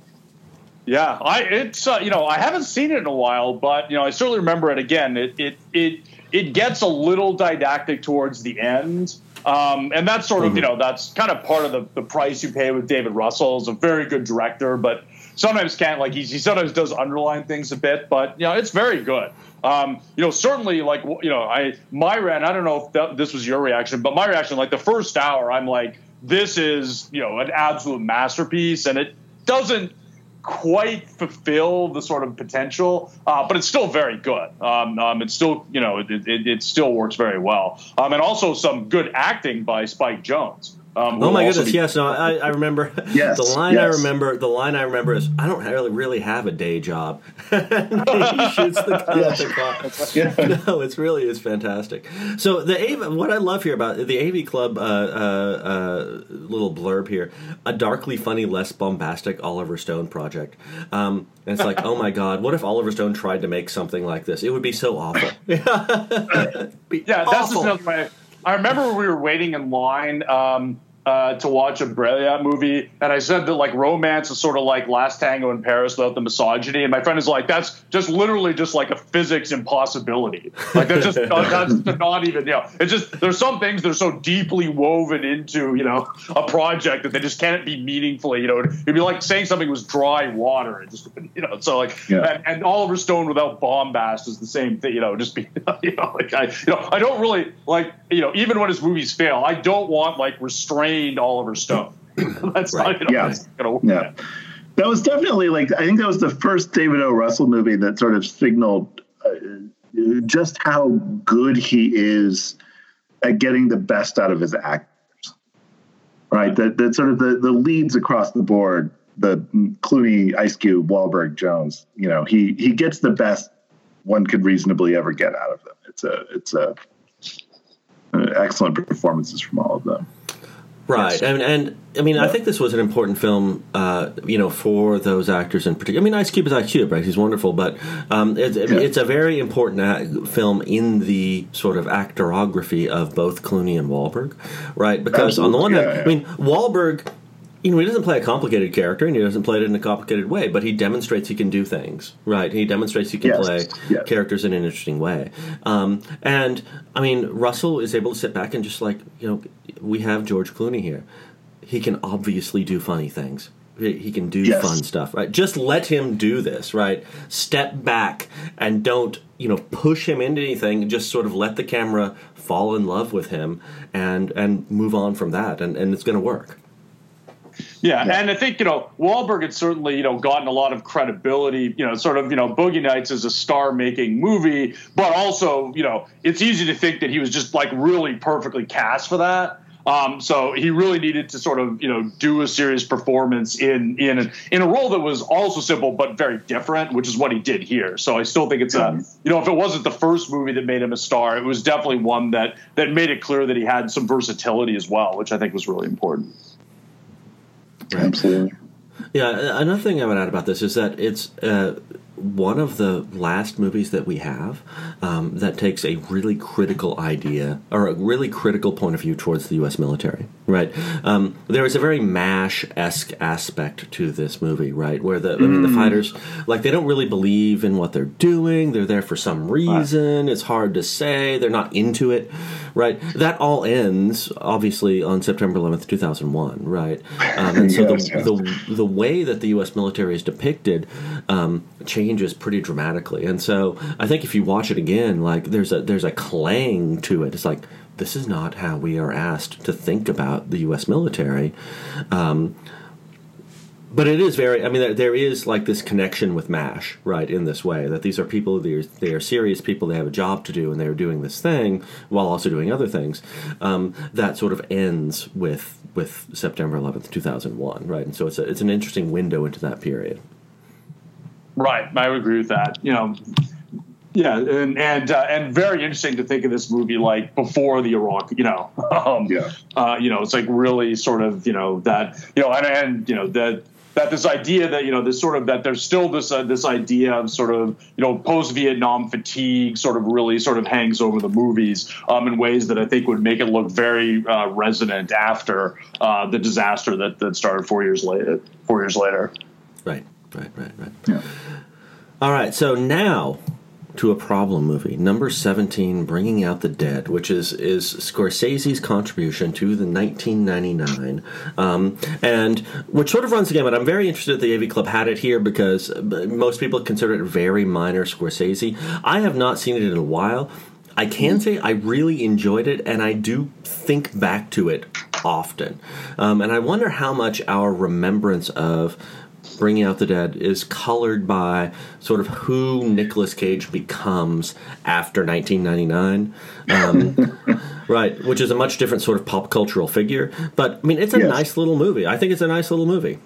Yeah, I it's uh, you know I haven't seen it in a while, but you know I certainly remember it. Again, it it it it gets a little didactic towards the end, um, and that's sort of Mm-hmm. you know that's kind of part of the, the price you pay with David Russell. He's a very good director, but sometimes can't like he, he sometimes does underline things a bit, but you know it's very good. Um, you know certainly like you know I my and I don't know if that, this was your reaction, but my reaction like the first hour I'm like this is you know an absolute masterpiece, and it doesn't quite fulfill the sort of potential, uh, but it's still very good. Um, um, it's still, you know, it, it, it still works very well. Um, and also some good acting by Spike Jonze. Um, Oh who my will also goodness! be- Yes, no, I, I remember. Yes, the line I yes. remember. The line I remember is, "I don't really really have a day job." He shoots the gun at the clock. Yeah. No, it's really is fantastic. So the A V, what I love here about the A V Club uh, uh, uh, little blurb here, a darkly funny, less bombastic Oliver Stone project. Um, and it's like, oh my God, what if Oliver Stone tried to make something like this? It would be so awful. Be Yeah, that's awful. just another way. I remember we were waiting in line um, uh, to watch a Brilliant movie, and I said that like romance is sort of like Last Tango in Paris without the misogyny, and my friend is like, that's just literally just like a physics impossibility. Like that's just that's not even you know. It's just there's some things that are so deeply woven into you know a project that they just can't be meaningfully you know. It'd be like saying something was dry water. It just you know so like Yeah. and, and Oliver Stone without bombast is the same thing. You know, just be you know like I you know I don't really like you know even when his movies fail, I don't want like restrained Oliver Stone. That's Right. not you know, Yeah. that's gonna work. Yeah. That was definitely like, I think that was the first David O. Russell movie that sort of signaled uh, just how good he is at getting the best out of his actors. Right. That, that sort of the, the leads across the board, the Clooney, Ice Cube, Wahlberg, Jones, you know, he, he gets the best one could reasonably ever get out of them. It's a, it's a, uh, excellent performances from all of them. Right, Yes. and and I mean, I think this was an important film, uh, you know, for those actors in particular. I mean, Ice Cube is Ice Cube, right? He's wonderful, but um, it's, Yeah. it's a very important act, film in the sort of actorography of both Clooney and Wahlberg, right? Because on the one Absolutely, hand, yeah, I mean, Wahlberg, you know, he doesn't play a complicated character, and he doesn't play it in a complicated way, but he demonstrates he can do things, right? He demonstrates he can Yes, play yes. characters in an interesting way. Um, and, I mean, Russell is able to sit back and just like, you know, we have George Clooney here. He can obviously do funny things. He he can do Yes. fun stuff, right? Just let him do this, right? Step back and don't, you know, push him into anything. Just sort of let the camera fall in love with him and and move on from that, and, and it's going to work. Yeah, and I think, you know, Wahlberg had certainly, you know, gotten a lot of credibility, you know, sort of, you know, Boogie Nights is a star-making movie, but also, you know, it's easy to think that he was just, like, really perfectly cast for that. Um, so he really needed to sort of, you know, do a serious performance in in in a role that was also simple but very different, which is what he did here. So I still think it's a, you know, if it wasn't the first movie that made him a star, it was definitely one that that made it clear that he had some versatility as well, which I think was really important. Absolutely. Yeah, another thing I would add about this is that it's uh, one of the last movies that we have um, that takes a really critical idea or a really critical point of view towards the U S military, right? Um, there is a very MASH-esque aspect to this movie, right? Where the, I mean, the fighters, like, they don't really believe in what they're doing. They're there for some reason. It's hard to say. They're not into it, right? That all ends, obviously, on September eleventh, two thousand one, right? Um, and so Yes, the, yes. the the way that the U S military is depicted um, changes pretty dramatically, and so I think if you watch it again, like there's a there's a clang to it. It's like, this is not how we are asked to think about the U S military. Um, but it is very, I mean, there, there is like this connection with MASH, right, in this way, that these are people, they are, they are serious people, they have a job to do, and they're doing this thing while also doing other things. Um, that sort of ends with with September eleventh, two thousand one, right? And so it's a, it's an interesting window into that period. Right, I would agree with that. You know, yeah, and and uh, and very interesting to think of this movie like before the Iraq. You know, um, Yeah. uh, you know, it's like really sort of, you know, that, you know, and, and you know that that this idea that, you know, this sort of that there's still this uh, this idea of sort of, you know, post-Vietnam fatigue sort of really sort of hangs over the movies um, in ways that I think would make it look very uh, resonant after uh, the disaster that that started four years later. Four years later. Right, right, right, right. Yeah. All right, so now to a problem movie, number seventeen, Bringing Out the Dead, which is is Scorsese's contribution to the nineteen ninety-nine, um, and which sort of runs the gamut. I'm very interested that the A V Club had it here because most people consider it very minor Scorsese. I have not seen it in a while. I can say I really enjoyed it, and I do think back to it often. Um, and I wonder how much our remembrance of Bringing Out the Dead is colored by sort of who Nicolas Cage becomes after nineteen ninety-nine, um, right? Which is a much different sort of pop cultural figure. But I mean, it's a Yes. nice little movie. I think it's a nice little movie.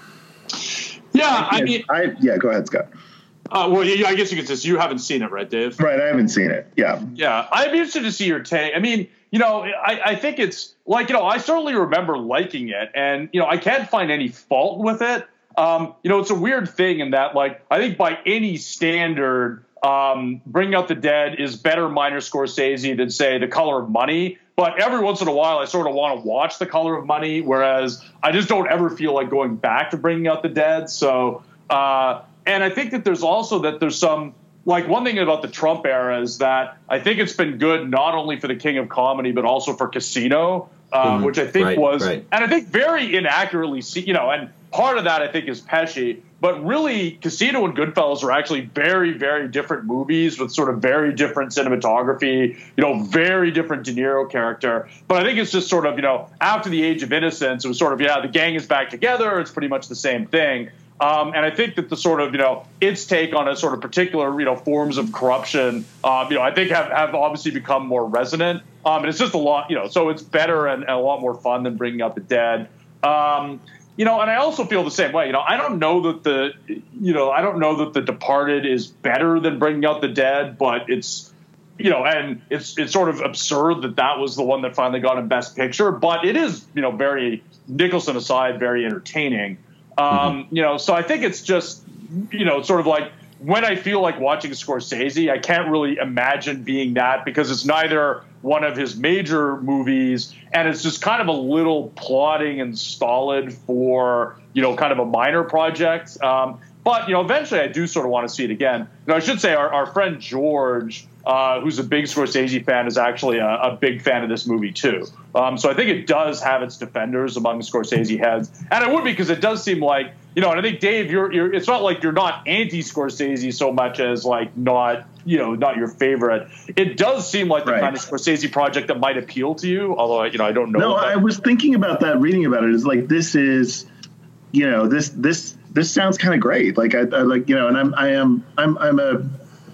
Yeah, I mean, I yeah. Go ahead, Scott. uh, well, yeah, I guess you could say you haven't seen it, right, Dave? Right, I haven't seen it. Yeah. Yeah, I'd be interested to see your take. I mean, you know, I, I think it's like, you know, I certainly remember liking it, and, you know, I can't find any fault with it. Um, you know, it's a weird thing in that, like, I think by any standard, um, Bring Out the Dead is better minor Scorsese than, say, The Color of Money. But every once in a while, I sort of want to watch The Color of Money, whereas I just don't ever feel like going back to Bringing Out the Dead. So, uh, and I think that there's also that there's some, like, one thing about the Trump era is that I think it's been good not only for the King of Comedy, but also for Casino, uh, Mhm. which I think Right, was, right. and I think very inaccurately, see, you know, and part of that I think is Pesci, but really Casino and Goodfellas are actually very, very different movies with sort of very different cinematography, you know, very different De Niro character. But I think it's just sort of, you know, after the Age of Innocence, it was sort of, yeah, the gang is back together. It's pretty much the same thing. Um, and I think that the sort of, you know, its take on a sort of particular, you know, forms of corruption, um, you know, I think have, have obviously become more resonant. Um, and it's just a lot, you know, so it's better and, and a lot more fun than Bringing Out the Dead. Um, you know, and I also feel the same way. You know, I don't know that the, you know, I don't know that The Departed is better than Bringing Out the Dead, but it's, you know, and it's it's sort of absurd that that was the one that finally got in Best Picture. But it is, you know, very, Nicholson aside, very entertaining. Um, mm-hmm. You know, so I think it's just, you know, sort of like when I feel like watching Scorsese, I can't really imagine being that because it's neither one of his major movies and it's just kind of a little plodding and stolid for, you know, kind of a minor project. Um, but, you know, eventually I do sort of want to see it again. You know, I should say our, our friend George, uh, who's a big Scorsese fan, is actually a, a big fan of this movie, too. Um, so I think it does have its defenders among Scorsese heads. And it would be because it does seem like, you know, and I think, Dave, you're, you're it's not like you're not anti-Scorsese so much as, like, not, you know, not your favorite. It does seem like the Right. kind of Scorsese project that might appeal to you, although, you know, I don't know. No, that. I was thinking about that, reading about it. It's like, this is, you know, this this this sounds kind of great. Like I, I like, you know, and I'm I am I'm I'm a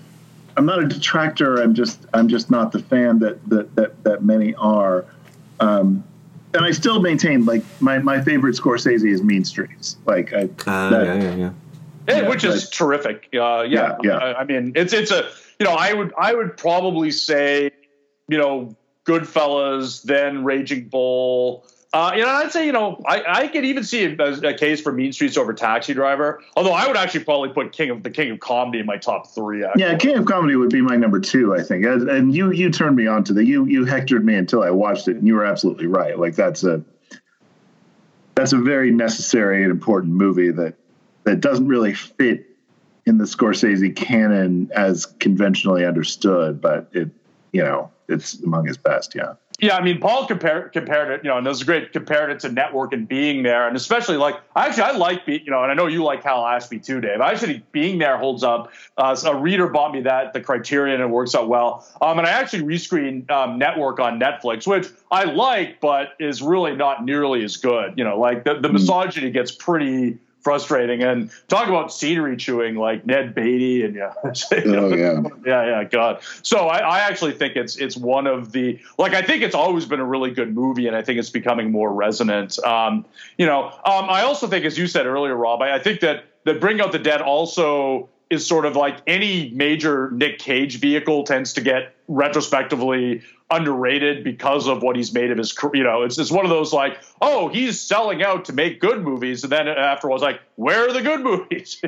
I'm not a detractor. I'm just I'm just not the fan that that that, that many are. Um, and I still maintain like my, my favorite Scorsese is Mean Streets. Like I, Uh, that, yeah, yeah, yeah. Yeah, Yeah, which is but- terrific. Uh, yeah, Yeah, yeah. I, I mean, it's it's a you know, I would I would probably say, you know, Goodfellas, then Raging Bull. Uh, you know, I'd say, you know, I, I could even see a, a case for Mean Streets over Taxi Driver. Although I would actually probably put King of the King of Comedy in my top three. Actually. Yeah, King of Comedy would be my number two, I think. And and you you turned me on to the you you hectored me until I watched it, and you were absolutely right. Like that's a that's a very necessary and important movie that that doesn't really fit in the Scorsese canon as conventionally understood, but it you know it's among his best. Yeah. Yeah, I mean, Paul compared compared it, you know, and it was great, compared it to Network and Being There, and especially like, actually, I like, be, you know, and I know you like Hal Ashby too, Dave. I actually think Being There holds up. Uh, a reader bought me that, the Criterion, and it works out well. Um, and I actually rescreened um, Network on Netflix, which I like, but is really not nearly as good. You know, like the, the misogyny gets pretty frustrating, and talk about scenery chewing, like Ned Beatty and yeah, Oh yeah. yeah, yeah, God. So I, I actually think it's it's one of the like I think it's always been a really good movie, and I think it's becoming more resonant. Um, you know, um, I also think, as you said earlier, Rob, I, I think that that Bring Out the Dead also is sort of like any major Nick Cage vehicle tends to get retrospectively underrated because of what he's made of his career. You know, it's it's one of those like, oh, he's selling out to make good movies, and then afterwards, like, where are the good movies?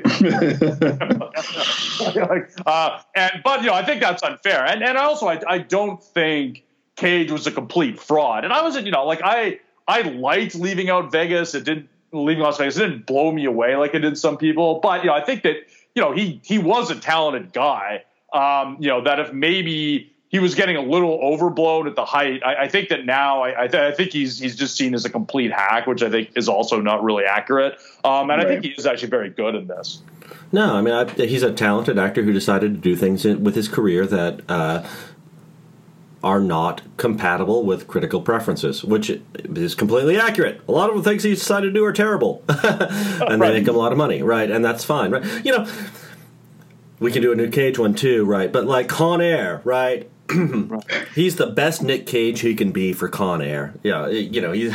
like, uh, and but you know, I think that's unfair, and and also I I don't think Cage was a complete fraud, and I was you know like I I liked Leaving Out Vegas. It didn't Leaving Las Vegas. It didn't blow me away like it did some people, but you know I think that you know he he was a talented guy. Um, you know that if maybe he was getting a little overblown at the height. I, I think that now I, I, th- I think he's he's just seen as a complete hack, which I think is also not really accurate. Um, and right. I think he is actually very good in this. No, I mean I, he's a talented actor who decided to do things in, with his career that uh, are not compatible with critical preferences, which is completely accurate. A lot of the things he decided to do are terrible, and right. they make him a lot of money, right? And that's fine, right? You know, we can do a new Cage one too, right? But like Con Air, right? He's the best Nick Cage he can be for Con Air. Yeah, you know, he's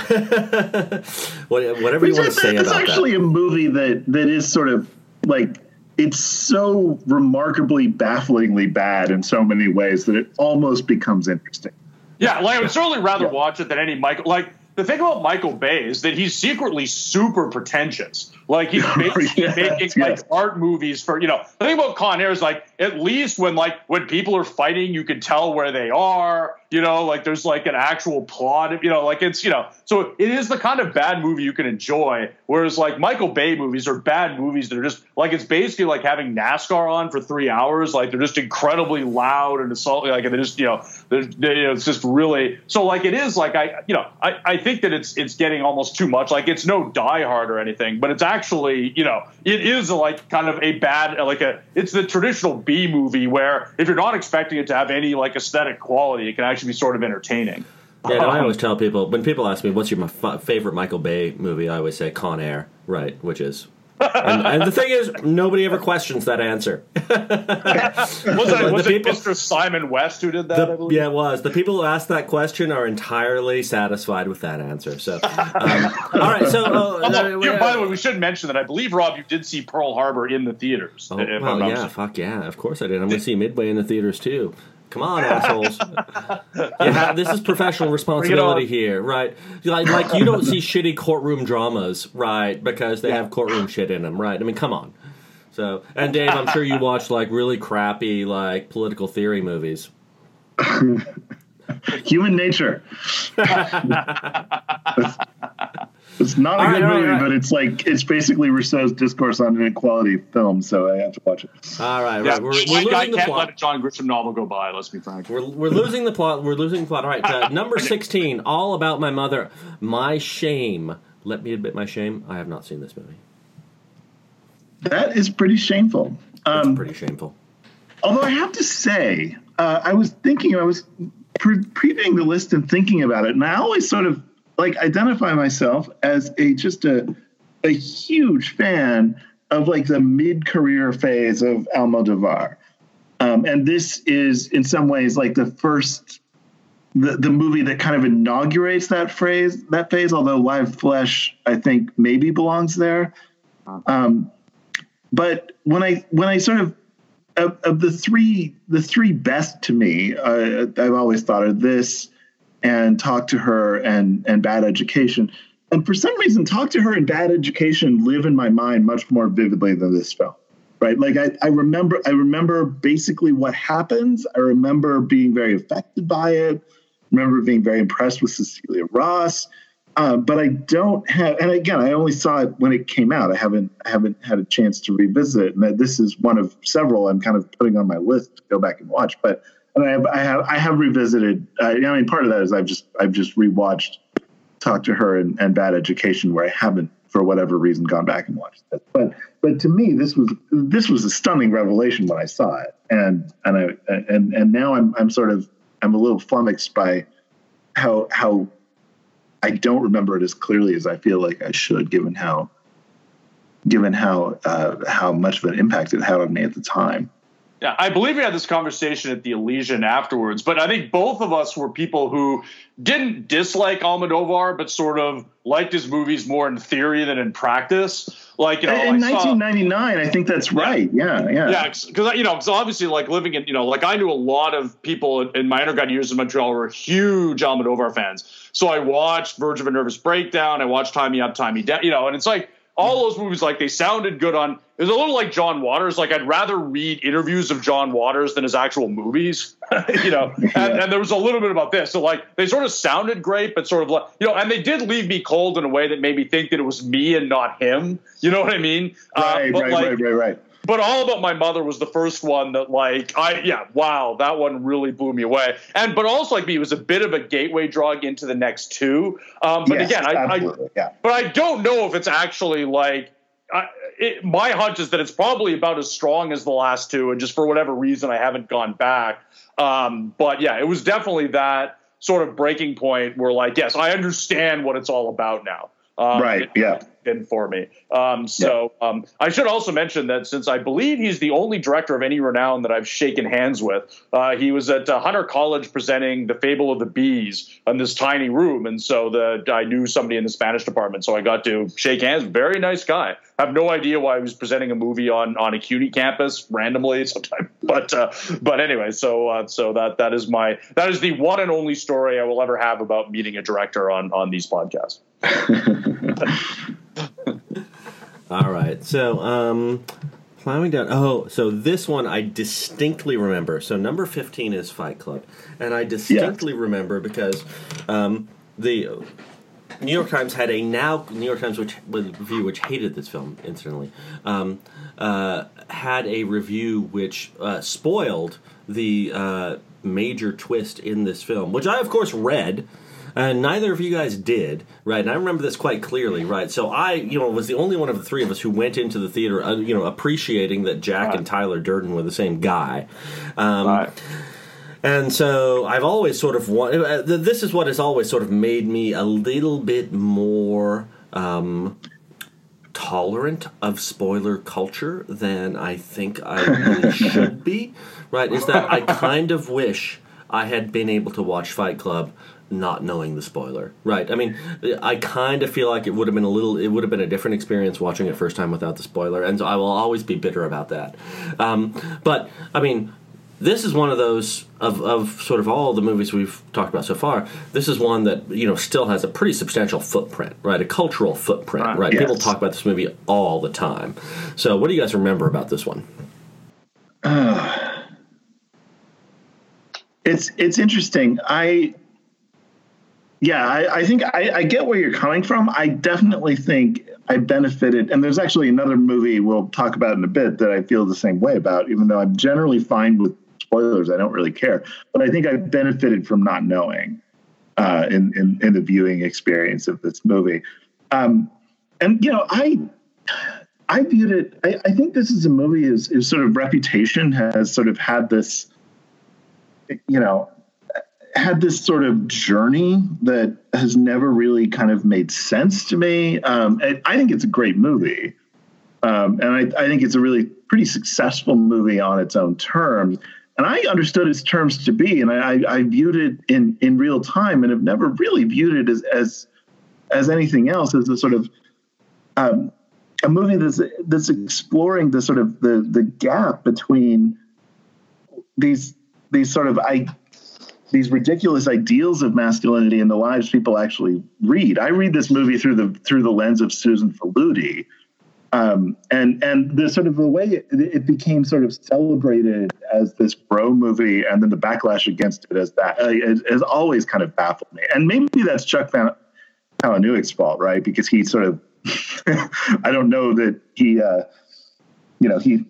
whatever you want to say about that. It's actually a movie that, that is sort of like, it's so remarkably, bafflingly bad in so many ways that it almost becomes interesting. Yeah, like I would certainly rather yeah. watch it than any Michael. Like the thing about Michael Bay is that he's secretly super pretentious. Like he's basically yes, making yes. like art movies for, you know, the thing about Con Air is like, at least when like when people are fighting, you can tell where they are, you know, like there's like an actual plot, you know, like it's, you know, so it is the kind of bad movie you can enjoy. Whereas like Michael Bay movies are bad movies that are just like, it's basically like having NASCAR on for three hours. Like they're just incredibly loud and assaulting. Like, and they just, you know, they're, they, you know, it's just really, so like it is like, I, you know, I, I think that it's, it's getting almost too much. Like it's no Die Hard or anything, but it's actually, Actually, you know, it is like kind of a bad, like a, it's the traditional B movie where if you're not expecting it to have any like aesthetic quality, it can actually be sort of entertaining. Yeah, no, I always tell people, when people ask me, what's your f- favorite Michael Bay movie, I always say Con Air, right, which is... and, and the thing is, nobody ever questions that answer. was that, was it people, Mister Simon West who did that? The, yeah, it was. The people who ask that question are entirely satisfied with that answer. So, um, all right. So, uh, Although, uh, by the way, we should mention that I believe, Rob, you did see Pearl Harbor in the theaters. Oh, well, yeah, saying. fuck yeah, of course I did. I'm going to see Midway in the theaters too. Come on, assholes. Yeah, this is professional responsibility here, right? Like, like you don't see shitty courtroom dramas, right, because they yeah. have courtroom shit in them, right? I mean, come on. So, and Dave, I'm sure you watch, like, really crappy, like, political theory movies. Human Nature. It's not a all good right, movie, right. but it's like it's basically Rousseau's discourse on inequality film, so I have to watch it. All right, yeah, right. We're, we're losing I the can't plot. Let a John Grisham novel go by. Let's be frank. We're we're losing the plot. We're losing the plot. All right, uh, number sixteen. All About My Mother. My Shame. Let me admit my shame. I have not seen this movie. That is pretty shameful. Um, it's pretty shameful. Although I have to say, uh, I was thinking, I was pre- previewing the list and thinking about it, and I always sort of like identify myself as a just a a huge fan of like the mid-career phase of Almodovar. Um, and this is in some ways like the first the the movie that kind of inaugurates that phrase that phase. Although Live Flesh, I think maybe belongs there. Um, but when I when I sort of Of, of the three, the three best to me, uh, I've always thought of this and Talk to Her and and Bad Education. And for some reason, Talk to Her and Bad Education live in my mind much more vividly than this film, right? Like I, I remember, I remember basically what happens. I remember being very affected by it. I remember being very impressed with Cecilia Ross. Uh, but I don't have, and again, I only saw it when it came out. I haven't, I haven't had a chance to revisit it. And this is one of several I'm kind of putting on my list to go back and watch. But and I have, I have, I have revisited. Uh, I mean, part of that is I've just, I've just rewatched Talk to Her and, and Bad Education, where I haven't, for whatever reason, gone back and watched it. But, but to me, this was, this was a stunning revelation when I saw it, and and I and and now I'm, I'm sort of, I'm a little flummoxed by how how. I don't remember it as clearly as I feel like I should, given how, given how, uh, how much of an impact it had on me at the time. Yeah, I believe we had this conversation at the Elysian afterwards, but I think both of us were people who didn't dislike Almodovar, but sort of liked his movies more in theory than in practice. Like, you know, in I nineteen ninety-nine, saw, I think that's right. Yeah, yeah, yeah. Because you know, because obviously, like living in, you know, like I knew a lot of people in my undergrad years in Montreal were huge Almodovar fans. So I watched Verge of a Nervous Breakdown. I watched Tie Me Up, Tie Me Down. You know, and it's like all those movies, like they sounded good on. It was a little like John Waters. Like I'd rather read interviews of John Waters than his actual movies. you know, and, yeah. and there was a little bit about this. So like they sort of sounded great, but sort of like, you know, and they did leave me cold in a way that made me think that it was me and not him. You know what I mean? Right, uh, but right, like, right, right, right. But All About My Mother was the first one that, like, I yeah, wow, that one really blew me away. And but also, like me, it was a bit of a gateway drug into the next two. Um, but yes, again, I, I yeah. but I don't know if it's actually like. I, it, my hunch is that it's probably about as strong as the last two, and just for whatever reason, I haven't gone back. Um, but yeah, it was definitely that sort of breaking point where, like, yes, I understand what it's all about now. Um, right. It, yeah. In for me. Um, so yeah. um, I should also mention that since I believe he's the only director of any renown that I've shaken hands with, uh, he was at uh, Hunter College presenting The Fable of the Bees in this tiny room. And so the I knew somebody in the Spanish department, so I got to shake hands. Very nice guy. I have no idea why he was presenting a movie on, on a CUNY campus randomly sometime. But uh, but anyway, so uh, so that that is my that is the one and only story I will ever have about meeting a director on on these podcasts. All right, so um, plowing down. Oh, so this one I distinctly remember. So number fifteen is Fight Club, and I distinctly yeah. remember because um, the New York Times had a now New York Times which review which hated this film, incidentally, um, uh, had a review which uh, spoiled the uh, major twist in this film, which I of course read. And neither of you guys did, right? And I remember this quite clearly, right? So I, you know, was the only one of the three of us who went into the theater, uh, you know, appreciating that Jack right. and Tyler Durden were the same guy. Um, right. And so I've always sort of wanted, uh, this is what has always sort of made me a little bit more um, tolerant of spoiler culture than I think I really should be, right? Is that I kind of wish I had been able to watch Fight Club not knowing the spoiler, right? I mean, I kind of feel like it would have been a little, it would have been a different experience watching it first time without the spoiler, and so I will always be bitter about that. Um, but, I mean, this is one of those, of, of sort of all the movies we've talked about so far, this is one that, you know, still has a pretty substantial footprint, right? A cultural footprint, right? Yes. People talk about this movie all the time. So what do you guys remember about this one? Uh, it's, it's interesting. I... Yeah, I, I think I, I get where you're coming from. I definitely think I benefited, and there's actually another movie we'll talk about in a bit that I feel the same way about, even though I'm generally fine with spoilers. I don't really care. But I think I benefited from not knowing uh, in, in, in the viewing experience of this movie. Um, and, you know, I I viewed it, I, I think this is a movie, is, is sort of reputation has sort of had this, you know, had this sort of journey that has never really kind of made sense to me. Um, I, I think it's a great movie. Um, and I, I think it's a really pretty successful movie on its own terms. and I understood its terms to be, and I, I viewed it in, in real time, and have never really viewed it as as as anything else, as a sort of um, a movie that's that's exploring the sort of the the gap between these these sort of I. these ridiculous ideals of masculinity and the lives people actually read. I read this movie through the through the lens of Susan Faludi, um, and and the sort of the way it, it became sort of celebrated as this bro movie, and then the backlash against it as that uh, has, has always kind of baffled me. And maybe that's Chuck Palahniuk's fault, right? Because he sort of I don't know that he, uh, you know, he.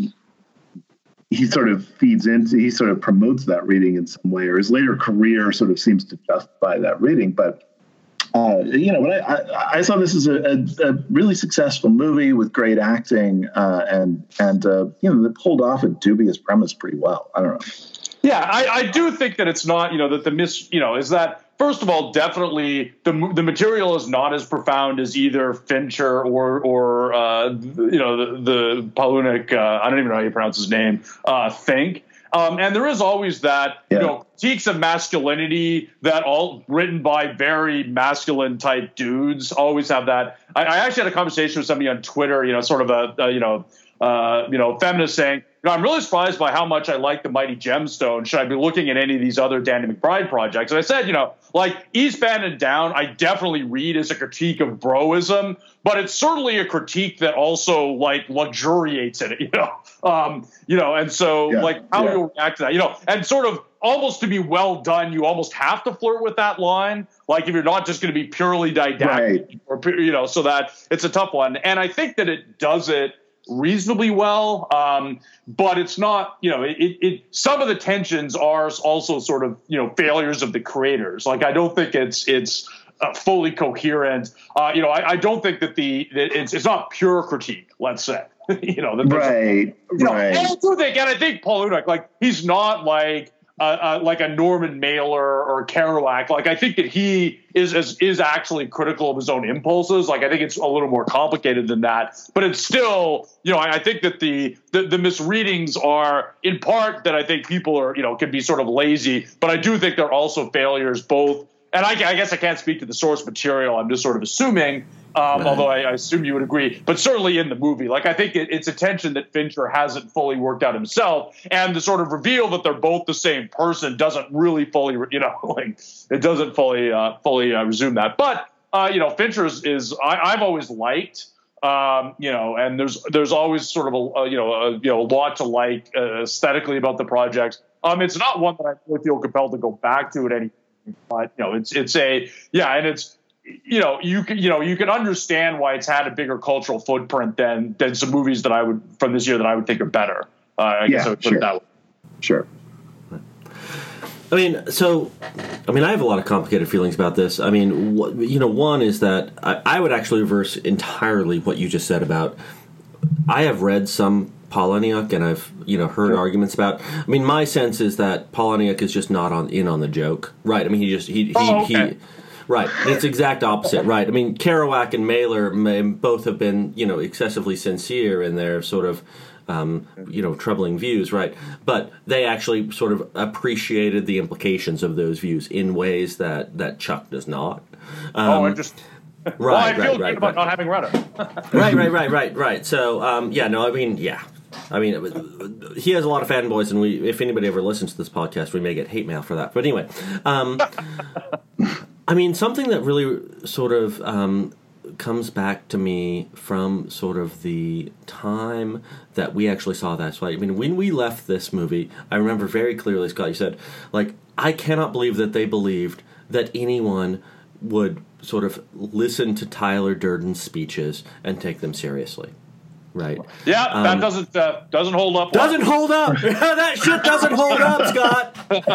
he sort of feeds into, he sort of promotes that reading in some way, or his later career sort of seems to justify that reading. But, uh, you know, but I, I, I saw this as a, a, a really successful movie with great acting, uh, and, and uh, you know, they pulled off a dubious premise pretty well. I don't know. Yeah, I, I do think that it's not, you know, that the mis, you know, is that, first of all, definitely the the material is not as profound as either Fincher or, or uh, you know, the, the Palahniuk, uh, I don't even know how you pronounce his name, uh, think. Um, and there is always that, yeah. you know, critiques of masculinity that all written by very masculine type dudes always have that. I, I actually had a conversation with somebody on Twitter, you know, sort of a, a you know, uh, you know, feminist saying, you know, I'm really surprised by how much I like The Mighty Gemstone. Should I be looking at any of these other Danny McBride projects? And I said, you know, like Eastbound and Down, I definitely read as a critique of broism, but it's certainly a critique that also like luxuriates in it, you know, um, you know, and so yeah, like how yeah. you'll react to that, you know, and sort of almost to be well done, you almost have to flirt with that line. Like if you're not just going to be purely didactic, right. or you know, so that it's a tough one. And I think that it does it reasonably well, um, but it's not, you know, it, it, some of the tensions are also sort of, you know, failures of the creators. Like, I don't think it's, it's uh, fully coherent. Uh, you know, I, I don't think that the, that it's, it's not pure critique, let's say, you know, that right, a, you know, right. And I do think, and I think Palahniuk, like, he's not like, Uh, uh, like a Norman Mailer or Kerouac. Like, I think that he is, is is actually critical of his own impulses. Like, I think it's a little more complicated than that. But it's still, you know, I, I think that the, the the misreadings are in part that I think people are, you know, can be sort of lazy. But I do think they're also failures both. And I, I guess I can't speak to the source material. I'm just sort of assuming, um, right. although I, I assume you would agree. But certainly in the movie, like I think it, it's a tension that Fincher hasn't fully worked out himself, and the sort of reveal that they're both the same person doesn't really fully, you know, like it doesn't fully uh, fully uh, resume that. But uh, you know, Fincher is, is I, I've always liked. Um, you know, and there's there's always sort of a, a you know a, you know a lot to like uh, aesthetically about the projects. Um, it's not one that I really feel compelled to go back to at any. But you know, it's it's a yeah, and it's you know you can you know you can understand why it's had a bigger cultural footprint than than some movies that I would from this year that I would think are better. Uh, I yeah, guess I would put sure. it that way. Sure. I mean, so I mean, I have a lot of complicated feelings about this. I mean, wh- you know, one is that I, I would actually reverse entirely what you just said about. I have read some Palahniuk, and I've you know heard sure. arguments about. I mean, my sense is that Palahniuk is just not on in on the joke, right? I mean, he just he he, oh, okay. he right. It's exact opposite, right? I mean, Kerouac and Mailer may, both have been you know excessively sincere in their sort of um, you know troubling views, right? But they actually sort of appreciated the implications of those views in ways that that Chuck does not. Um, oh, interesting. Right, well, I feel right, good right, about right. not having read it. right, right, right, right, right. So, um, yeah, no, I mean, yeah. I mean, he has a lot of fanboys, and we, if anybody ever listens to this podcast, we may get hate mail for that. But anyway, um, I mean, something that really sort of um, comes back to me from sort of the time that we actually saw that. So, I mean, when we left this movie, I remember very clearly, Scott, you said, like, I cannot believe that they believed that anyone would sort of listen to Tyler Durden's speeches and take them seriously, right? Yeah, um, that doesn't uh, doesn't hold up. Doesn't well. hold up. That shit doesn't hold up, Scott.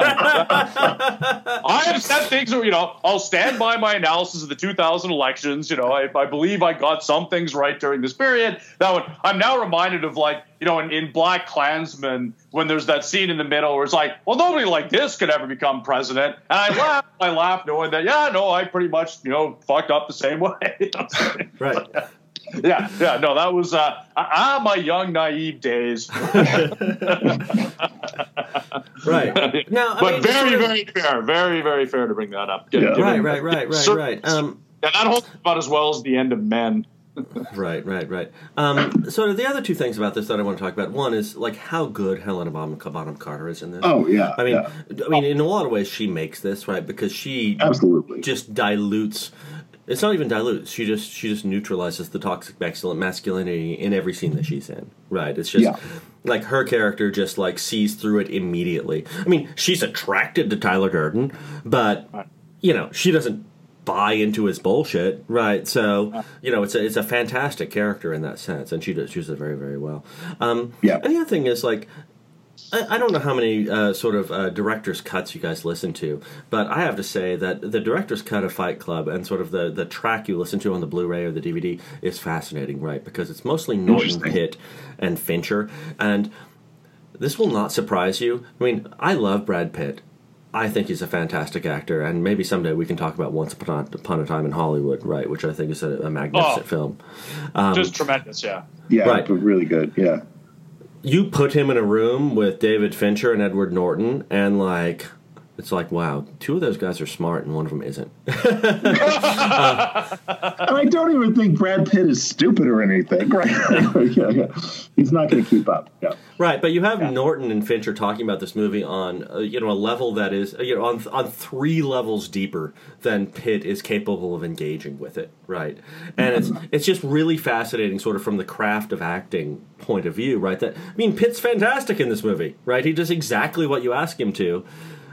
I have said things, you know, I'll stand by my analysis of the two thousand elections. You know, I, I believe I got some things right during this period. That one, I'm now reminded of, like, you know, in, in Black Klansman, when there's that scene in the middle where it's like, well, nobody like this could ever become president. And I laugh, I laugh knowing that, yeah, no, I pretty much, you know, fucked up the same way. Right. Yeah, yeah, no, that was, uh, ah, my young, naive days. Right. Now, I but mean, very, sort of, very fair. Very, very fair to bring that up. Get, Yeah. right, right, right, right, right. Um, and that holds about as well as the end of Men. Right, right, right. Um, so the other two things about this that I want to talk about, one is like how good Helena Bonham, Bonham Carter is in this. Oh yeah. I mean, yeah. I mean, in a lot of ways, she makes this right because she Absolutely just dilutes. It's not even dilutes. She just she just neutralizes the toxic masculinity in every scene that she's in. Right. It's just Yeah. like her character just like sees through it immediately. I mean, she's attracted to Tyler Durden, but you know she doesn't buy into his bullshit, right? So you know, it's a it's a fantastic character in that sense, and she does she does it very very well. Um, Yeah. And the other thing is like. I, I don't know how many uh, sort of uh, director's cuts you guys listen to, but I have to say that the director's cut of Fight Club and sort of the, the track you listen to on the Blu-ray or the D V D is fascinating, right? Because it's mostly Norton, Pitt, and Fincher, and this will not surprise you. I mean, I love Brad Pitt. I think he's a fantastic actor, and maybe someday we can talk about Once Upon a, upon a Time in Hollywood, right? Which I think is a, a magnificent oh, film. Um, just tremendous, yeah. Yeah, right. but really good. Yeah. You put him in a room with David Fincher and Edward Norton, and like, it's like, wow, two of those guys are smart, and one of them isn't. uh, and I don't even think Brad Pitt is stupid or anything. Right? yeah, yeah. He's not going to keep up. Yeah. Right, but you have yeah. Norton and Fincher talking about this movie on, uh, you know, a level that is, uh, you know, on on three levels deeper than Pitt is capable of engaging with it. Right, and it's it's just really fascinating, sort of from the craft of acting point of view. Right, that I mean, Pitt's fantastic in this movie. Right, he does exactly what you ask him to.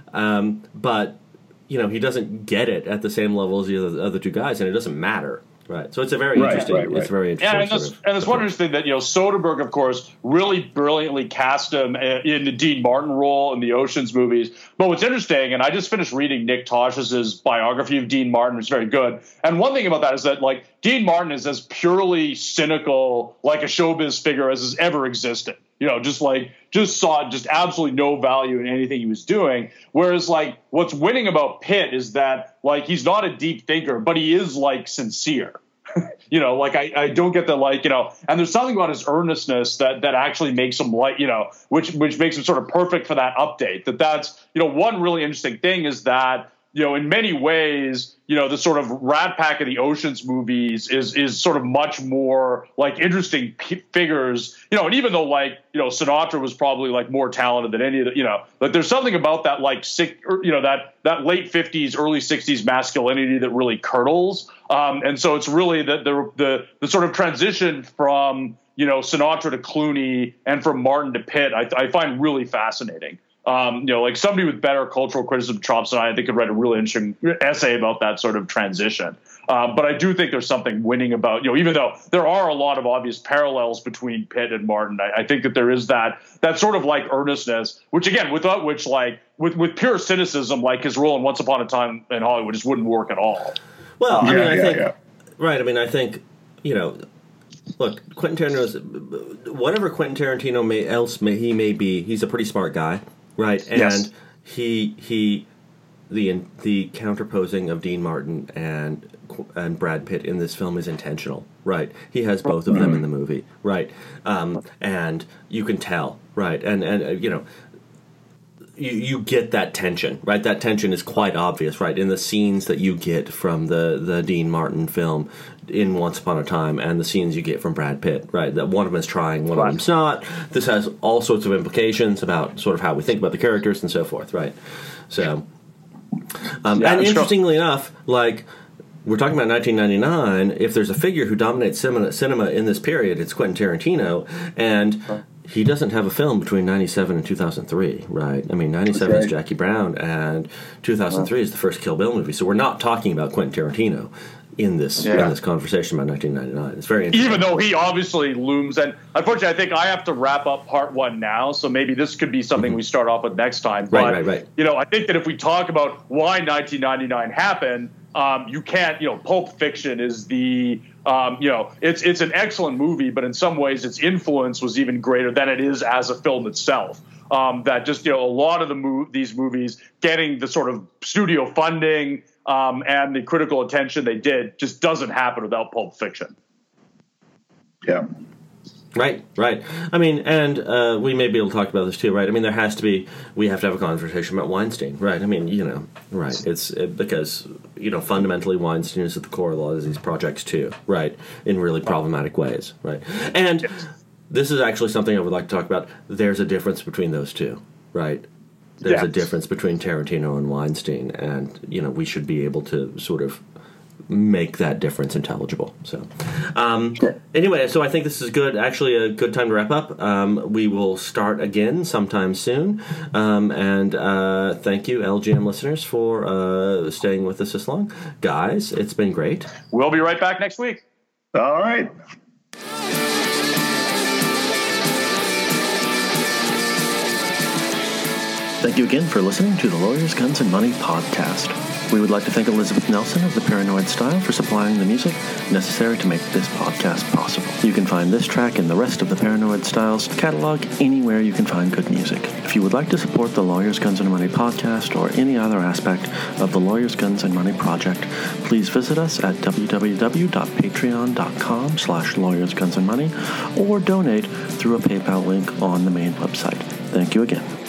Um, but, you know, he doesn't get it at the same level as the other, other two guys, and it doesn't matter. Right. So it's a very right, interesting, right, right. it's very interesting. Yeah, and that's, and that's one interesting that, you know, Soderbergh, of course, really brilliantly cast him in the Dean Martin role in the Ocean's movies. But what's interesting, and I just finished reading Nick Tosh's biography of Dean Martin, which is very good. And one thing about that is that, like, Dean Martin is as purely cynical, like a showbiz figure as has ever existed. You know, just like, just saw just absolutely no value in anything he was doing. Whereas, like, what's winning about Pitt is that, like, he's not a deep thinker, but he is, like, sincere. you know, like, I, I don't get the, like, you know, and there's something about his earnestness that that actually makes him, like, you know, which which makes him sort of perfect for that update. That that's, you know, one really interesting thing is that, you know, in many ways, you know, the sort of Rat Pack of the Oceans movies is is sort of much more like interesting p- figures, you know, and even though, like, you know, Sinatra was probably like more talented than any of the, you know, but there's something about that, like, sick, you know, that that late fifties, early sixties masculinity that really curdles. Um, and so it's really the, the the the sort of transition from, you know, Sinatra to Clooney and from Martin to Pitt, I, I find really fascinating. Um, you know, like somebody with better cultural criticism chops than I, I think could write a really interesting essay about that sort of transition. Um, but I do think there's something winning about, you know, even though there are a lot of obvious parallels between Pitt and Martin, I, I think that there is that that sort of like earnestness, which again, without which, like, with, with pure cynicism, like his role in Once Upon a Time in Hollywood just wouldn't work at all. Well, I yeah, mean, I yeah, think, yeah. right, I mean, I think, you know, look, Quentin Tarantino's, whatever Quentin Tarantino may else may he may be, he's a pretty smart guy. Right, and Yes. he he the the counterposing of Dean Martin and and Brad Pitt in this film is intentional. Right, he has both of them in the movie. Right, um, and you can tell. Right, and and uh, you know. You, you get that tension, right? That tension is quite obvious, right, in the scenes that you get from the, the Dean Martin film in Once Upon a Time and the scenes you get from Brad Pitt, right? That one of them is trying, one right. of them's not. This has all sorts of implications about sort of how we think about the characters and so forth, right? So, um, yeah, and sure. interestingly enough, like, we're talking about nineteen ninety-nine, if there's a figure who dominates cinema, cinema in this period, it's Quentin Tarantino, and he doesn't have a film between ninety-seven and two thousand three, right? I mean, ninety-seven right. is Jackie Brown, and two thousand three is the first Kill Bill movie. So we're not talking about Quentin Tarantino in this yeah. in this conversation about nineteen ninety-nine. It's very interesting. Even though he obviously looms, and unfortunately, I think I have to wrap up part one now, so maybe this could be something mm-hmm. we start off with next time. But, right, right, right. You know, I think that if we talk about why nineteen ninety-nine happened, um, you can't, you know, Pulp Fiction is the, um, you know, it's it's an excellent movie, but in some ways its influence was even greater than it is as a film itself. Um, that just, you know, a lot of the mo- these movies getting the sort of studio funding um, and the critical attention they did just doesn't happen without Pulp Fiction. Yeah. Right, right. I mean, and uh, we may be able to talk about this too, right? I mean, there has to be, we have to have a conversation about Weinstein, right? I mean, you know, right. It's it, because, you know, fundamentally Weinstein is at the core of a lot of these projects too, right? In really problematic ways, right? And this is actually something I would like to talk about. There's a difference between those two, right? There's yes. a difference between Tarantino and Weinstein, and, you know, we should be able to sort of make that difference intelligible. So um, sure. Anyway, so I think this is good, actually a good time to wrap up. Um, we will start again sometime soon. Um, and uh, thank you, L G M listeners, for uh, staying with us this long. Guys, it's been great. We'll be right back next week. All right. Thank you again for listening to the Lawyers, Guns, and Money podcast. We would like to thank Elizabeth Nelson of the Paranoid Style for supplying the music necessary to make this podcast possible. You can find this track and the rest of the Paranoid Styles catalog anywhere you can find good music. If you would like to support the Lawyers, Guns, and Money podcast or any other aspect of the Lawyers, Guns, and Money project, please visit us at www.patreon.com slash Lawyers, Guns, and Money or donate through a PayPal link on the main website. Thank you again.